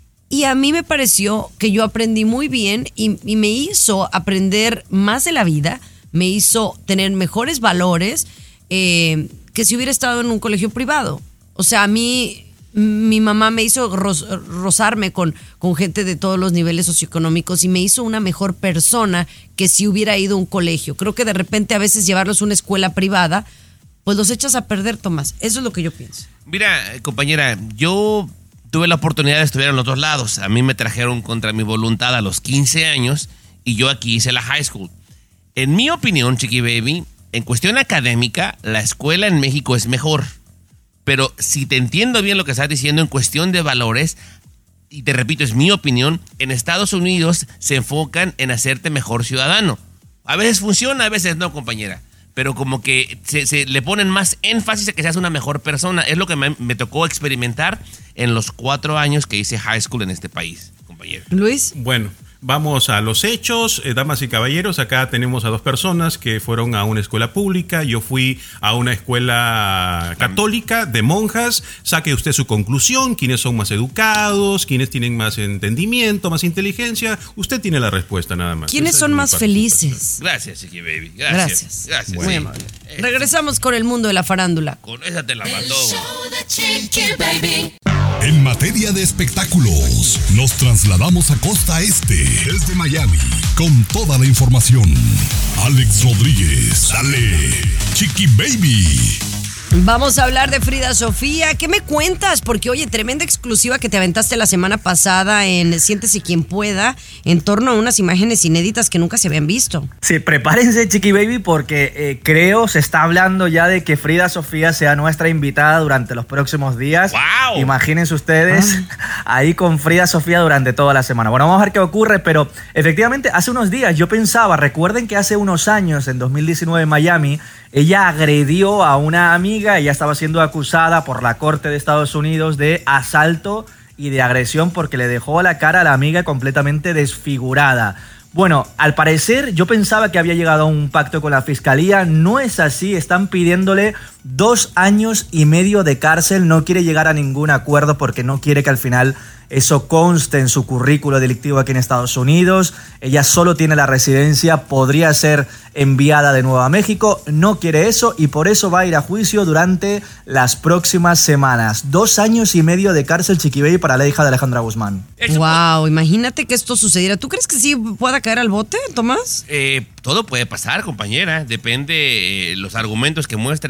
Y a mí me pareció que yo aprendí muy bien y me hizo aprender más de la vida, me hizo tener mejores valores que si hubiera estado en un colegio privado. O sea, a mí, mi mamá me hizo rozarme con gente de todos los niveles socioeconómicos y me hizo una mejor persona que si hubiera ido a un colegio. Creo que de repente a veces llevarlos a una escuela privada, pues los echas a perder, Tomás. Eso es lo que yo pienso. Mira, compañera, yo tuve la oportunidad de estudiar en los dos lados. A mí me trajeron contra mi voluntad a los 15 años y yo aquí hice la high school. En mi opinión, Chiqui Baby, en cuestión académica, la escuela en México es mejor. Pero si te entiendo bien lo que estás diciendo en cuestión de valores, y te repito, es mi opinión, en Estados Unidos se enfocan en hacerte mejor ciudadano. A veces funciona, a veces no, compañera. Pero como que se le ponen más énfasis a que seas una mejor persona. Es lo que me tocó experimentar en los 4 años que hice high school en este país, compañera. Luis. Bueno, vamos a los hechos, damas y caballeros. Acá tenemos a 2 personas que fueron a una escuela pública. Yo fui a una escuela católica de monjas. Saque usted su conclusión. ¿Quiénes son más educados? ¿Quiénes tienen más entendimiento, más inteligencia? Usted tiene la respuesta nada más. ¿Quiénes son más felices? Gracias, Chiqui Baby. Gracias. Bueno. Muy amable. Regresamos con el mundo de la farándula. Con esa te la mandó. El show de Chiqui Baby. En materia de espectáculos, nos trasladamos a Costa Este, desde Miami, con toda la información. Alex Rodríguez, dale, Chiqui Baby. Vamos a hablar de Frida Sofía. ¿Qué me cuentas? Porque, oye, tremenda exclusiva que te aventaste la semana pasada en Siéntese Quien Pueda, en torno a unas imágenes inéditas que nunca se habían visto. Sí, prepárense, Chiqui Baby, porque creo se está hablando ya de que Frida Sofía sea nuestra invitada durante los próximos días. ¡Wow! Imagínense ustedes ahí con Frida Sofía durante toda la semana. Bueno, vamos a ver qué ocurre, pero efectivamente hace unos días yo pensaba, recuerden que hace unos años, en 2019 en Miami, ella agredió a una amiga. Ella estaba siendo acusada por la Corte de Estados Unidos de asalto y de agresión porque le dejó la cara a la amiga completamente desfigurada. Bueno, al parecer yo pensaba que había llegado a un pacto con la fiscalía. No es así, están pidiéndole 2 años y medio de cárcel. No quiere llegar a ningún acuerdo porque no quiere que al final eso conste en su currículo delictivo aquí en Estados Unidos. Ella solo tiene la residencia, podría ser enviada de nuevo a México. No quiere eso y por eso va a ir a juicio durante las próximas semanas. 2 años y medio de cárcel, Chiqui Baby, para la hija de Alejandra Guzmán. Wow, imagínate que esto sucediera. ¿Tú crees que sí pueda caer al bote, Tomás? Todo puede pasar, compañera. Depende los argumentos que muestre la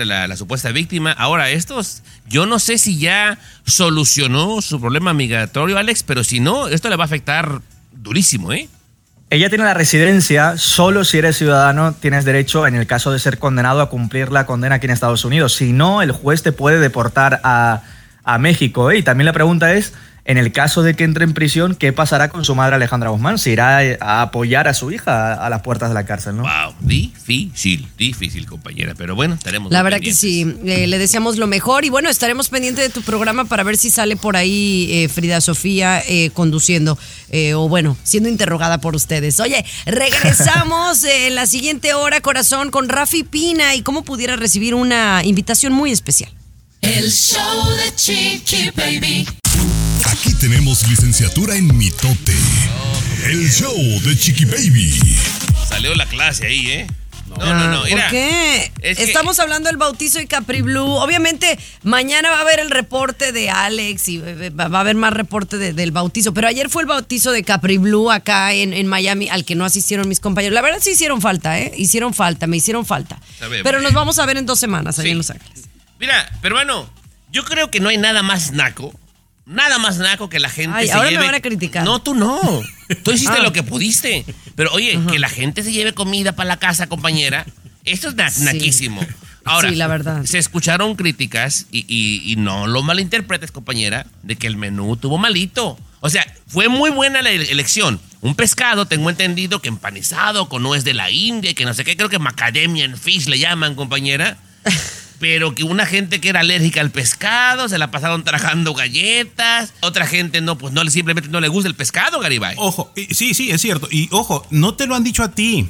supuesta víctima. Ahora, yo no sé si ya solucionó su problema migratorio, Alex, pero si no, esto le va a afectar durísimo, ¿eh? Ella tiene la residencia, solo si eres ciudadano tienes derecho, en el caso de ser condenado, a cumplir la condena aquí en Estados Unidos. Si no, el juez te puede deportar a México, ¿eh? Y también la pregunta es, en el caso de que entre en prisión, ¿qué pasará con su madre Alejandra Guzmán? ¿Se irá a apoyar a su hija a las puertas de la cárcel, no? Wow, difícil, compañera. Pero bueno, estaremos La verdad pendientes. que sí, le deseamos lo mejor y bueno, estaremos pendientes de tu programa para ver si sale por ahí Frida Sofía conduciendo o bueno, siendo interrogada por ustedes. Oye, regresamos en la siguiente hora, corazón, con Rafi Pina y cómo pudiera recibir una invitación muy especial. El show de Chiqui Baby. Aquí tenemos licenciatura en mitote. El show de Chiqui Baby. Salió la clase ahí, ¿eh? No. ¿Por Mira, qué? Estamos hablando del bautizo de Capri Blue. Obviamente, mañana va a haber el reporte de Alex y va a haber más reporte del bautizo. Pero ayer fue el bautizo de Capri Blue acá en Miami, al que no asistieron mis compañeros. La verdad sí hicieron falta, ¿eh? Me hicieron falta. Pero nos vamos a ver en 2 semanas allá en Los Ángeles. Mira, pero bueno, yo creo que no hay nada más naco que la gente Ay, se ahora lleve... me van a criticar. No, tú no. Tú hiciste lo que pudiste. Pero oye, que la gente se lleve comida para la casa, compañera, esto es naquísimo. Ahora, sí, la verdad. Se escucharon críticas y no lo malinterpretes, compañera, de que el menú tuvo malito. O sea, fue muy buena la elección. Un pescado, tengo entendido, que empanizado con nuez de la India, que no sé qué, creo que macadamia fish le llaman, compañera. Pero que una gente que era alérgica al pescado se la pasaron tragando galletas. Otra gente simplemente no le gusta el pescado, Garibay. Ojo, sí, es cierto. Y ojo, no te lo han dicho a ti.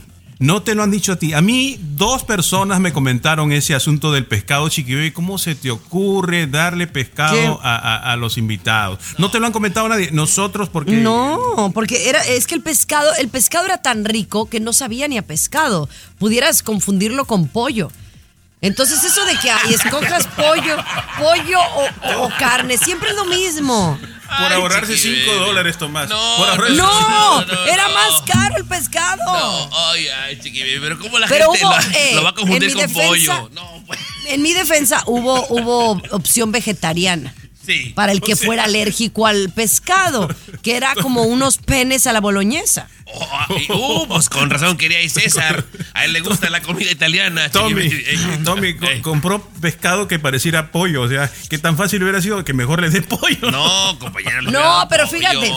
A mí 2 personas me comentaron ese asunto del pescado, Chiqui Baby. ¿Cómo se te ocurre darle pescado a los invitados? No te lo han comentado nadie. Nosotros, porque... No, porque es que el pescado era tan rico que no sabía ni a pescado. Pudieras confundirlo con pollo. Entonces eso de que escojas pollo o carne, siempre es lo mismo. Por ahorrarse $5, Tomás. No, era más caro el pescado. Ay, Chiqui Baby, pero ¿cómo la gente lo va a confundir con pollo? No, pues. En mi defensa hubo opción vegetariana. Sí. Para el que fuera alérgico al pescado, que era como unos penes a la boloñesa. Pues con razón quería ir César. A él le gusta la comida italiana. Tommy compró pescado que pareciera pollo. O sea, que tan fácil hubiera sido que mejor le dé pollo. No, compañero. No, pero fíjate.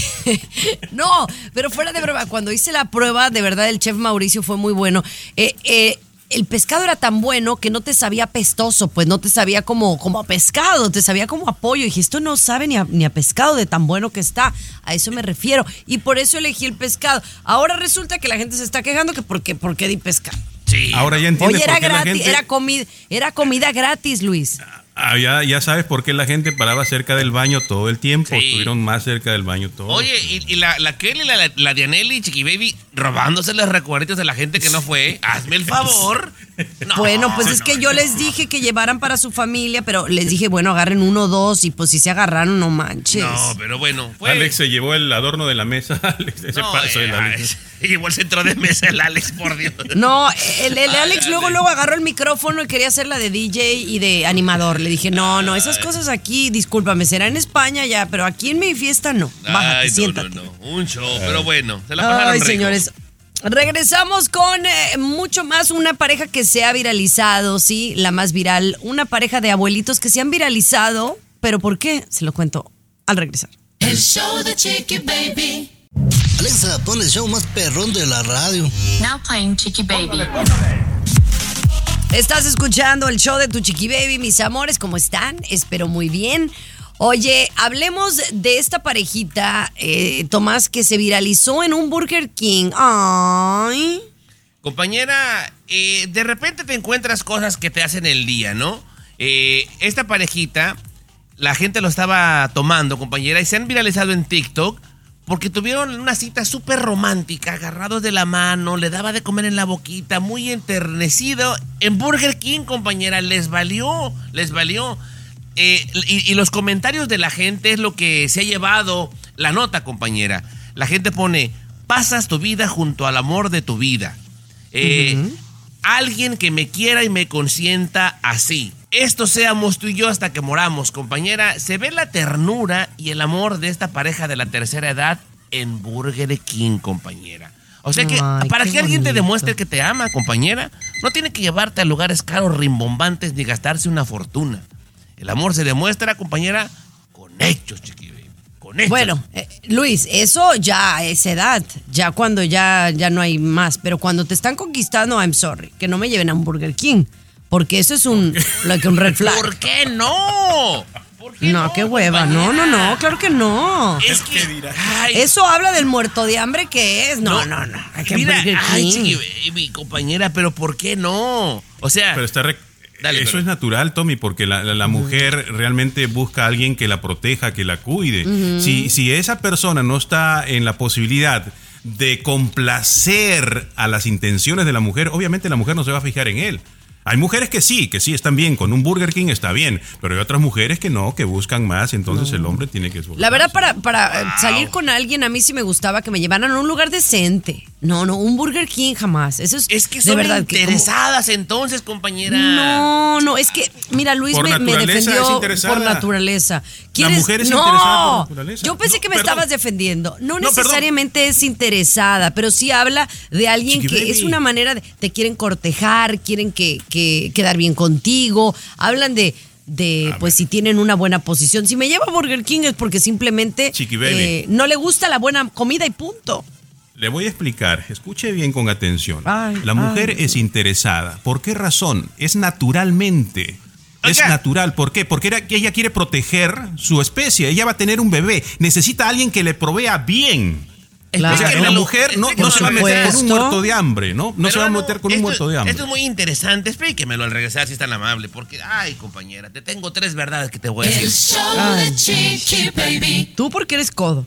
No, pero fuera de broma, cuando hice la prueba, de verdad, el chef Mauricio fue muy bueno. El pescado era tan bueno que no te sabía pestoso, pues no te sabía como a pescado, te sabía como a pollo. Y dije, esto no sabe ni a pescado de tan bueno que está. A eso me refiero. Y por eso elegí el pescado. Ahora resulta que la gente se está quejando que por qué di pescado. Sí. Ahora ya entiendes. Oye, era por qué gratis, la gente... era comida gratis, Luis. Ya sabes por qué la gente paraba cerca del baño todo el tiempo. Sí. Estuvieron más cerca del baño todo. Oye, y la Kelly, la Dianelli, Chiqui Baby, robándose los recuerdos de la gente que no fue. Hazme el favor. No, bueno, pues es que yo les dije que llevaran para su familia, pero les dije, bueno, agarren 1 o 2 y pues si se agarraron, no manches. No, pero bueno. Alex se llevó el adorno de la mesa. Alex, ese paso de la Alex. Se llevó el centro de mesa el Alex, por Dios. No, el Alex luego agarró el micrófono y quería hacer la de DJ y de animador. Le dije, no, esas cosas aquí, discúlpame, será en España ya, pero aquí en mi fiesta no. Bájate, siéntate. No, un show, pero bueno, se la pasaron rico. Señores, regresamos con mucho más. Una pareja que se ha viralizado, sí, la más viral. Una pareja de abuelitos que se han viralizado. ¿Pero por qué? Se lo cuento al regresar. El show de Chiqui Baby. Alexa, pon el show más perrón de la radio. Now playing Chiqui Baby. Estás escuchando el show de tu Chiqui Baby, mis amores. ¿Cómo están? Espero muy bien. Oye, hablemos de esta parejita, Tomás, que se viralizó en un Burger King. Ay. Compañera, de repente te encuentras cosas que te hacen el día, ¿no? Esta parejita, la gente lo estaba tomando, compañera, y se han viralizado en TikTok porque tuvieron una cita súper romántica, agarrados de la mano, le daba de comer en la boquita, muy enternecido. En Burger King, compañera, les valió. Y los comentarios de la gente es lo que se ha llevado la nota, compañera. La gente pone, pasas tu vida junto al amor de tu vida. Alguien que me quiera y me consienta así. Esto seamos tú y yo hasta que moramos, compañera. Se ve la ternura y el amor de esta pareja de la tercera edad en Burger King, compañera. O sea que para que alguien te demuestre que te ama, compañera, no tiene que llevarte a lugares caros, rimbombantes, ni gastarse una fortuna. El amor se demuestra, compañera, con hechos, chiqui baby. Con hechos. Bueno, Luis, eso ya a esa edad, ya cuando ya no hay más. Pero cuando te están conquistando, I'm sorry, que no me lleven a un Burger King. Porque eso es un red flag. ¿Por qué no? No, qué hueva. Compañera. No, claro que no. Es que, ay, Eso habla del muerto de hambre que es. No. Hay que mira, Burger ay, King. chiqui baby, compañera, pero ¿por qué no? O sea, Pero está Dale, eso pero- es natural, Tommy, porque la mujer realmente busca a alguien que la proteja, que la cuide. Si esa persona no está en la posibilidad de complacer a las intenciones de la mujer, obviamente la mujer no se va a fijar en él. Hay mujeres que sí están bien, con un Burger King está bien, pero hay otras mujeres que no, que buscan más, entonces el hombre tiene que esforzarse. La verdad, para salir con alguien, a mí sí me gustaba que me llevaran a un lugar decente. No, un Burger King jamás. Eso es que de son verdad que como- interesadas entonces, compañera. No, es que, mira, Luis Por me naturaleza es defendió interesada. por naturaleza. La mujer es interesada por naturaleza. Yo pensé No, que me perdón. estabas defendiendo. No No, necesariamente es interesada, pero sí habla de alguien Chiqui que baby. es una manera de, te quieren cortejar, quieren que quedar bien contigo, hablan de pues si tienen una buena posición. Si me lleva a Burger King es porque simplemente Chiqui baby. no le gusta la buena comida y punto. Le voy a explicar, escuche bien con atención. Ay, la mujer es interesada. ¿Por qué razón? Es naturalmente. Es Oiga. natural. ¿Por qué? Porque ella quiere proteger su especie. Ella va a tener un bebé. Necesita a alguien que le provea bien. Claro. O sea, la mujer no se va a meter con un supuesto. muerto de hambre, ¿no? No se va a meter con un esto- muerto de hambre. Esto es muy interesante. Explíquemelo al regresar si es tan amable. Porque, ay, compañera, te tengo 3 verdades que te voy a El decir. show de Chiqui Baby. Tú porque eres codo.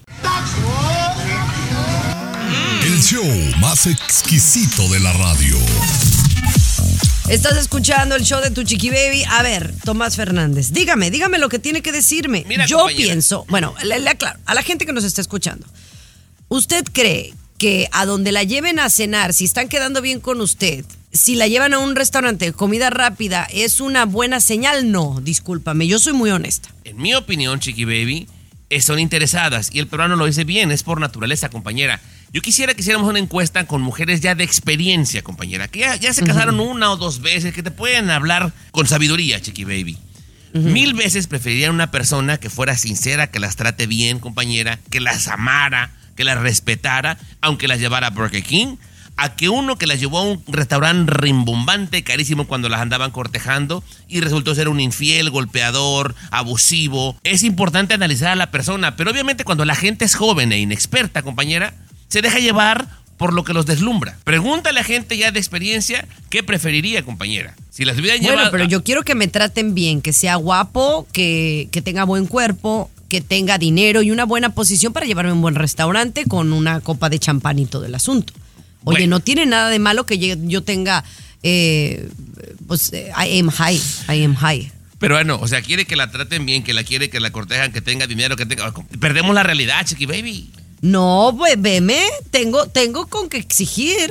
El show más exquisito de la radio. Estás escuchando el show de tu Chiqui Baby. A ver, Tomás Fernández, dígame lo que tiene que decirme. Mira, Yo compañera. pienso, bueno, le aclaro, a la gente que nos está escuchando, ¿usted cree que a donde la lleven a cenar, si están quedando bien con usted, si la llevan a un restaurante de comida rápida, es una buena señal? No, discúlpame, yo soy muy honesta. En mi opinión, Chiqui Baby, son interesadas. Y el peruano lo dice bien, es por naturaleza, compañera. Yo quisiera que hiciéramos una encuesta con mujeres ya de experiencia, compañera, que ya se casaron 1 o 2 veces, que te pueden hablar con sabiduría, Chiqui Baby. 1000 veces preferirían una persona que fuera sincera, que las trate bien, compañera, que las amara, que las respetara, aunque las llevara a Burger King, a que uno que las llevó a un restaurante rimbombante, carísimo cuando las andaban cortejando y resultó ser un infiel, golpeador, abusivo. Es importante analizar a la persona, pero obviamente cuando la gente es joven e inexperta, compañera, se deja llevar por lo que los deslumbra. Pregúntale a gente ya de experiencia qué preferiría, compañera. Si las hubieran Bueno, llevado... pero yo quiero que me traten bien, que sea guapo, que tenga buen cuerpo, que tenga dinero y una buena posición para llevarme a un buen restaurante con una copa de champán y todo el asunto. Oye, Bueno. no tiene nada de malo que yo tenga, pues, I am high. Pero bueno, o sea, quiere que la traten bien, que la quiere, que la cortejan, que tenga dinero, que tenga... Perdemos la realidad, Chiqui Baby. No, pues, veme, tengo con qué exigir.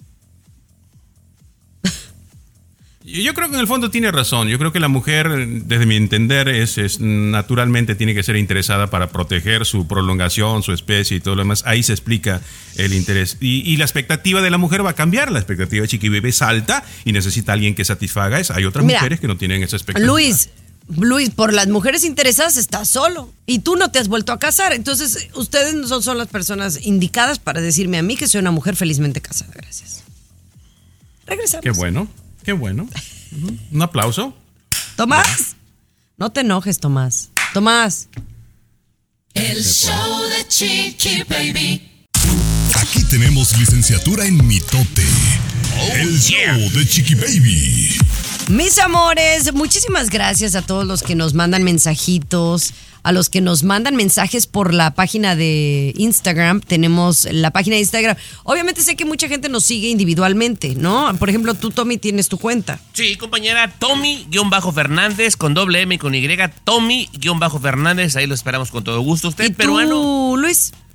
Yo creo que en el fondo tiene razón. Yo creo que la mujer, desde mi entender, es naturalmente tiene que ser interesada para proteger su prolongación, su especie y todo lo demás. Ahí se explica el interés. Y la expectativa de la mujer va a cambiar. La expectativa de Chiqui Baby es alta y necesita a alguien que satisfaga eso. Hay otras Mira, mujeres que no tienen esa expectativa. Luis, por las mujeres interesadas estás solo y tú no te has vuelto a casar. Entonces, ustedes no son las personas indicadas para decirme a mí que soy una mujer felizmente casada. Gracias. Regresamos. Qué bueno, qué bueno. Un aplauso. Tomás, no te enojes, Tomás. Tomás. El show de Chiqui Baby. Aquí tenemos licenciatura en mitote. El show de Chiqui Baby. Mis amores, muchísimas gracias a todos los que nos mandan mensajitos, a los que nos mandan mensajes por la página de Instagram. Tenemos la página de Instagram. Obviamente sé que mucha gente nos sigue individualmente, ¿no? Por ejemplo, tú, Tommy, tienes tu cuenta. Sí, compañera, Tommy-Fernández con doble M y con Y, Tommy-Fernández, ahí lo esperamos con todo gusto. Usted, ¿Y peruano. tú, Luis?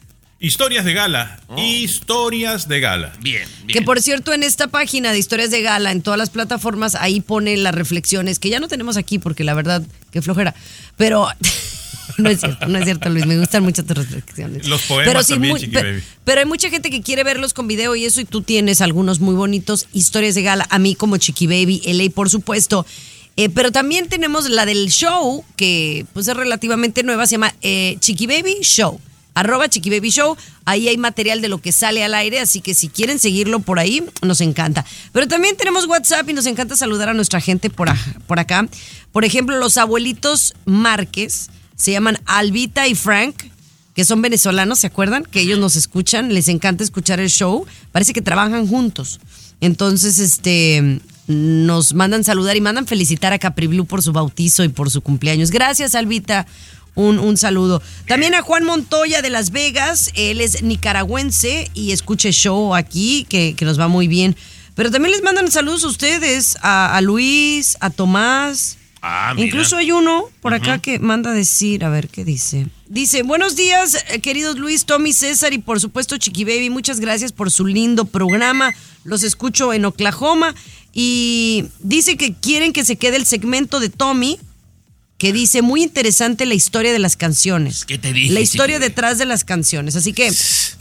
Historias de gala. Historias de gala. Bien. Que por cierto, en esta página de Historias de Gala, en todas las plataformas, ahí pone las reflexiones, que ya no tenemos aquí porque la verdad, qué flojera. Pero no es cierto, Luis, me gustan mucho tus reflexiones. Los poemas también, Chiqui Baby. Pero hay mucha gente que quiere verlos con video y eso, y tú tienes algunos muy bonitos. Historias de Gala, a mí como Chiqui Baby, LA, por supuesto. Pero también tenemos la del show, que pues es relativamente nueva, se llama Chiqui Baby Show. @Chiqui Baby Show, ahí hay material de lo que sale al aire, así que si quieren seguirlo por ahí, nos encanta. Pero también tenemos WhatsApp y nos encanta saludar a nuestra gente por acá. Por ejemplo, los abuelitos Márquez, se llaman Albita y Frank, que son venezolanos, ¿se acuerdan? Que ellos nos escuchan, les encanta escuchar el show, parece que trabajan juntos. Entonces, nos mandan saludar y mandan felicitar a Capri Blue por su bautizo y por su cumpleaños. Gracias, Albita. Un saludo. También a Juan Montoya de Las Vegas, él es nicaragüense y escucha el show aquí, que nos va muy bien. Pero también les mandan saludos a ustedes, a Luis, a Tomás. Mira. Incluso hay uno por acá que manda decir, a ver qué dice. Dice, buenos días, queridos Luis, Tommy, César y por supuesto Chiqui Baby. Muchas gracias por su lindo programa. Los escucho en Oklahoma. Y dice que quieren que se quede el segmento de Tommy, que dice, muy interesante la historia de las canciones. ¿Qué te dije? La historia detrás de las canciones. Así que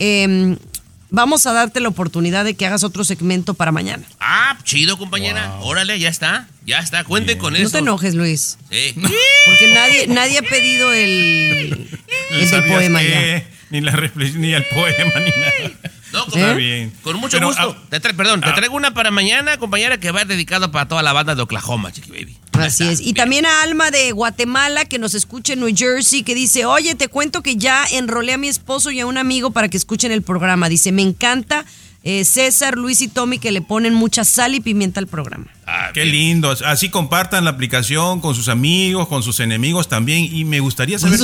vamos a darte la oportunidad de que hagas otro segmento para mañana. Chido, compañera. Wow. Órale, ya está. Cuenten con eso. No te enojes, Luis. Sí. Porque nadie ha pedido el del poema ya. Ni el poema, ni nada. No, está bien. Con mucho gusto. Te traigo una para mañana, compañera, que va dedicado para toda la banda de Oklahoma, Chiqui Baby. Así es. Y también a Alma de Guatemala, que nos escucha en New Jersey, que dice, oye, te cuento que ya enrolé a mi esposo y a un amigo para que escuchen el programa. Dice, me encanta César, Luis y Tommy, que le ponen mucha sal y pimienta al programa. Qué lindo. Así compartan la aplicación con sus amigos, con sus enemigos también. Y me gustaría saber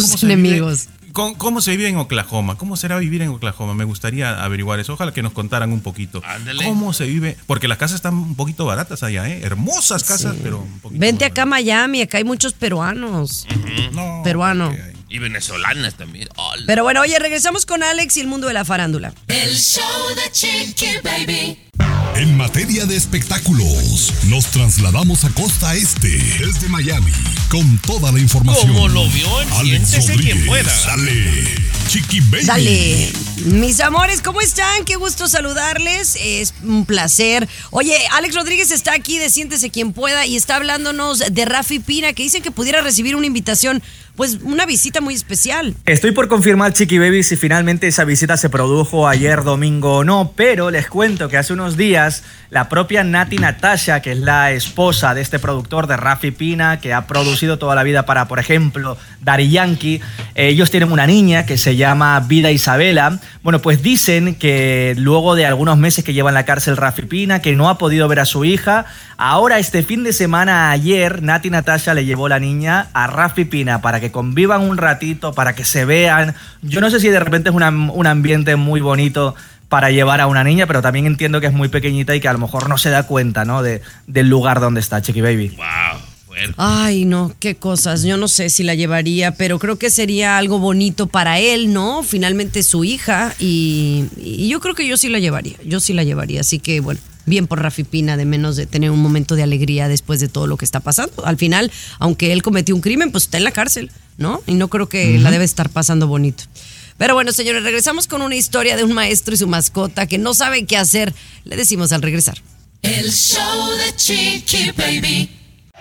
cómo se vive en Oklahoma. ¿Cómo será vivir en Oklahoma? Me gustaría averiguar eso. Ojalá que nos contaran un poquito. Ándale. ¿Cómo se vive? Porque las casas están un poquito baratas allá, ¿eh? Hermosas casas, pero un poquito Vente baratas. acá a Miami, acá hay muchos peruanos. No, peruano. Y venezolanas también. Hola. Pero bueno, oye, regresamos con Alex y el mundo de la farándula. El show de Chiqui Baby. En materia de espectáculos, nos trasladamos a Costa Este, desde Miami, con toda la información. Como lo vio, siéntese quien pueda. Dale, Chiqui Baby. Dale. Mis amores, ¿cómo están? Qué gusto saludarles. Es un placer. Oye, Alex Rodríguez está aquí de Siéntese Quien Pueda y está hablándonos de Rafi Pina, que dicen que pudiera recibir una invitación, pues una visita muy especial. Estoy por confirmar, Chiqui Baby, si finalmente esa visita se produjo ayer domingo o no, pero les cuento que hace unos días la propia Nati Natasha, que es la esposa de este productor de Rafi Pina, que ha producido toda la vida para, por ejemplo, Daddy Yankee, ellos tienen una niña que se llama Vida Isabela. Bueno, pues dicen que luego de algunos meses que lleva en la cárcel Rafi Pina, que no ha podido ver a su hija, ahora este fin de semana, ayer, Nati Natasha le llevó la niña a Rafi Pina para que convivan un ratito, para que se vean. Yo no sé si de repente es un ambiente muy bonito para llevar a una niña, pero también entiendo que es muy pequeñita y que a lo mejor no se da cuenta, ¿no? Del lugar donde está, Chiqui Baby. Wow. Ay, no, qué cosas. Yo no sé si la llevaría, pero creo que sería algo bonito para él, ¿no? Finalmente su hija y yo creo que yo sí la llevaría. Así que, bueno, bien por Rafi Pina, de menos de tener un momento de alegría después de todo lo que está pasando. Al final, aunque él cometió un crimen, pues está en la cárcel, ¿no? Y no creo que la debe estar pasando bonito. Pero bueno, señores, regresamos con una historia de un maestro y su mascota que no saben qué hacer. Le decimos al regresar. El show de Chiqui Baby.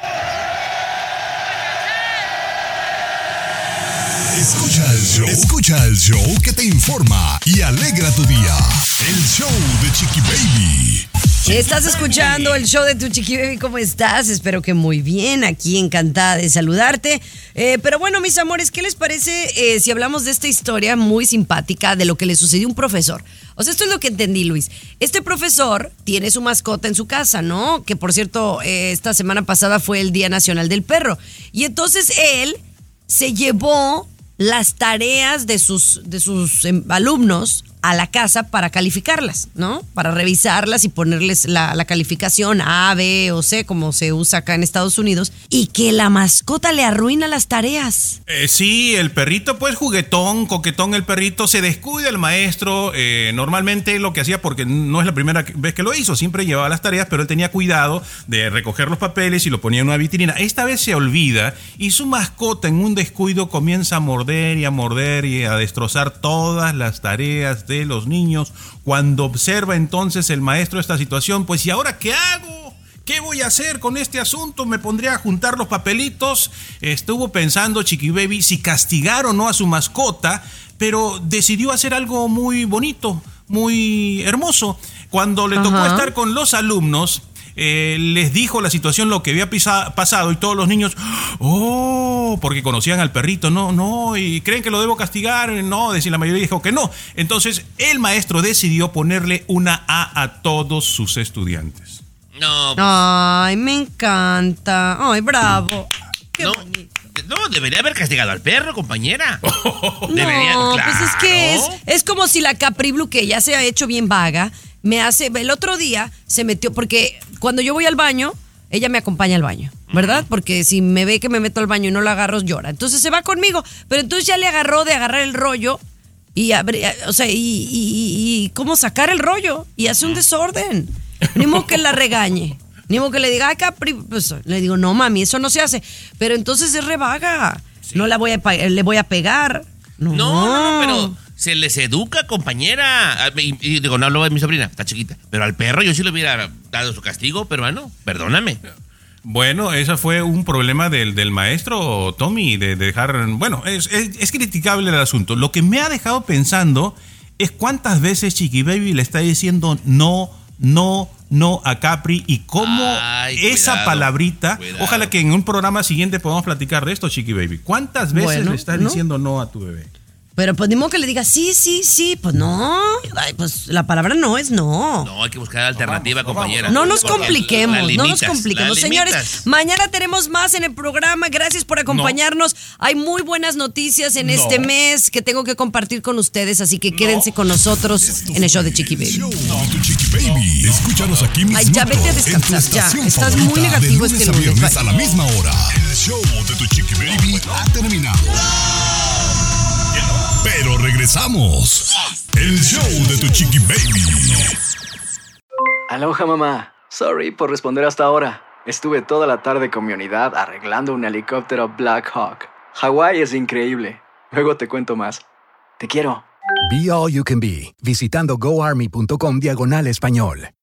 Escucha el show que te informa y alegra tu día. El show de Chiqui Baby. Estás escuchando el show de tu Chiqui Baby. ¿Cómo estás? Espero que muy bien. Aquí encantada de saludarte. Pero bueno, mis amores, ¿qué les parece si hablamos de esta historia muy simpática de lo que le sucedió a un profesor? O sea, esto es lo que entendí, Luis. Este profesor tiene su mascota en su casa, ¿no? Que por cierto, esta semana pasada fue el Día Nacional del Perro. Y entonces él se llevó las tareas de sus alumnos a la casa para calificarlas, ¿no? Para revisarlas y ponerles la calificación A, B o C, como se usa acá en Estados Unidos, y que la mascota le arruina las tareas. Sí, el perrito, pues juguetón, coquetón el perrito, se descuida el maestro. Normalmente lo que hacía, porque no es la primera vez que lo hizo, siempre llevaba las tareas, pero él tenía cuidado de recoger los papeles y lo ponía en una vitrina. Esta vez se olvida y su mascota en un descuido comienza a morder y a destrozar todas las tareas de los niños. Cuando observa entonces el maestro esta situación, pues ¿y ahora qué hago? ¿Qué voy a hacer con este asunto? Me pondría a juntar los papelitos. Estuvo pensando Chiqui Baby si castigar o no a su mascota, pero decidió hacer algo muy bonito, muy hermoso. Cuando le tocó estar con los alumnos, les dijo la situación, lo que había pasado, y todos los niños, porque conocían al perrito, no, y creen que lo debo castigar, no, la mayoría dijo que no. Entonces el maestro decidió ponerle una A todos sus estudiantes. No. Ay, me encanta. Ay, bravo. Qué bonito. No, debería haber castigado al perro, compañera. Debería, claro. Pues es que es como si la Capri Blue, que ya se ha hecho bien vaga, el otro día se metió, porque cuando yo voy al baño, ella me acompaña al baño, ¿verdad? Porque si me ve que me meto al baño y no la agarro, llora. Entonces se va conmigo, pero entonces ya le agarró de agarrar el rollo y cómo sacar el rollo y hace un desorden. Ni modo que la regañe, ni modo que le diga, ay, Capri, pues le digo, no, mami, eso no se hace. Pero entonces es revaga, sí. No le voy a pegar. No, pero se les educa, compañera. Y digo, no hablo de mi sobrina, está chiquita. Pero al perro yo sí le hubiera dado su castigo, pero bueno, perdóname. Bueno, ese fue un problema del maestro Tommy, de dejar... Bueno, es criticable el asunto. Lo que me ha dejado pensando es cuántas veces Chiqui Baby le está diciendo no a Capri, y cómo esa palabrita, ojalá que en un programa siguiente podamos platicar de esto, Chiqui Baby. ¿Cuántas veces le estás diciendo no a tu bebé? Pero pues ni modo que le diga sí, pues no. Ay, pues la palabra no es no. No, hay que buscar alternativa, compañera. No nos compliquemos, Señores, mañana tenemos más en el programa. Gracias por acompañarnos. Hay muy buenas noticias en este mes que tengo que compartir con ustedes, así que quédense con nosotros en el show de Chiqui Baby. Escúchanos aquí mismo. Ay, ya vete a descansar, ya. Estás muy negativo este lunes. A la misma hora. El show de tu Chiqui Baby ha terminado. Pero regresamos. El show de tu Chiqui Baby. Aloha, mamá. Sorry por responder hasta ahora. Estuve toda la tarde con mi unidad arreglando un helicóptero Black Hawk. Hawái es increíble. Luego te cuento más. Te quiero. Be All You Can Be, visitando goarmy.com/español.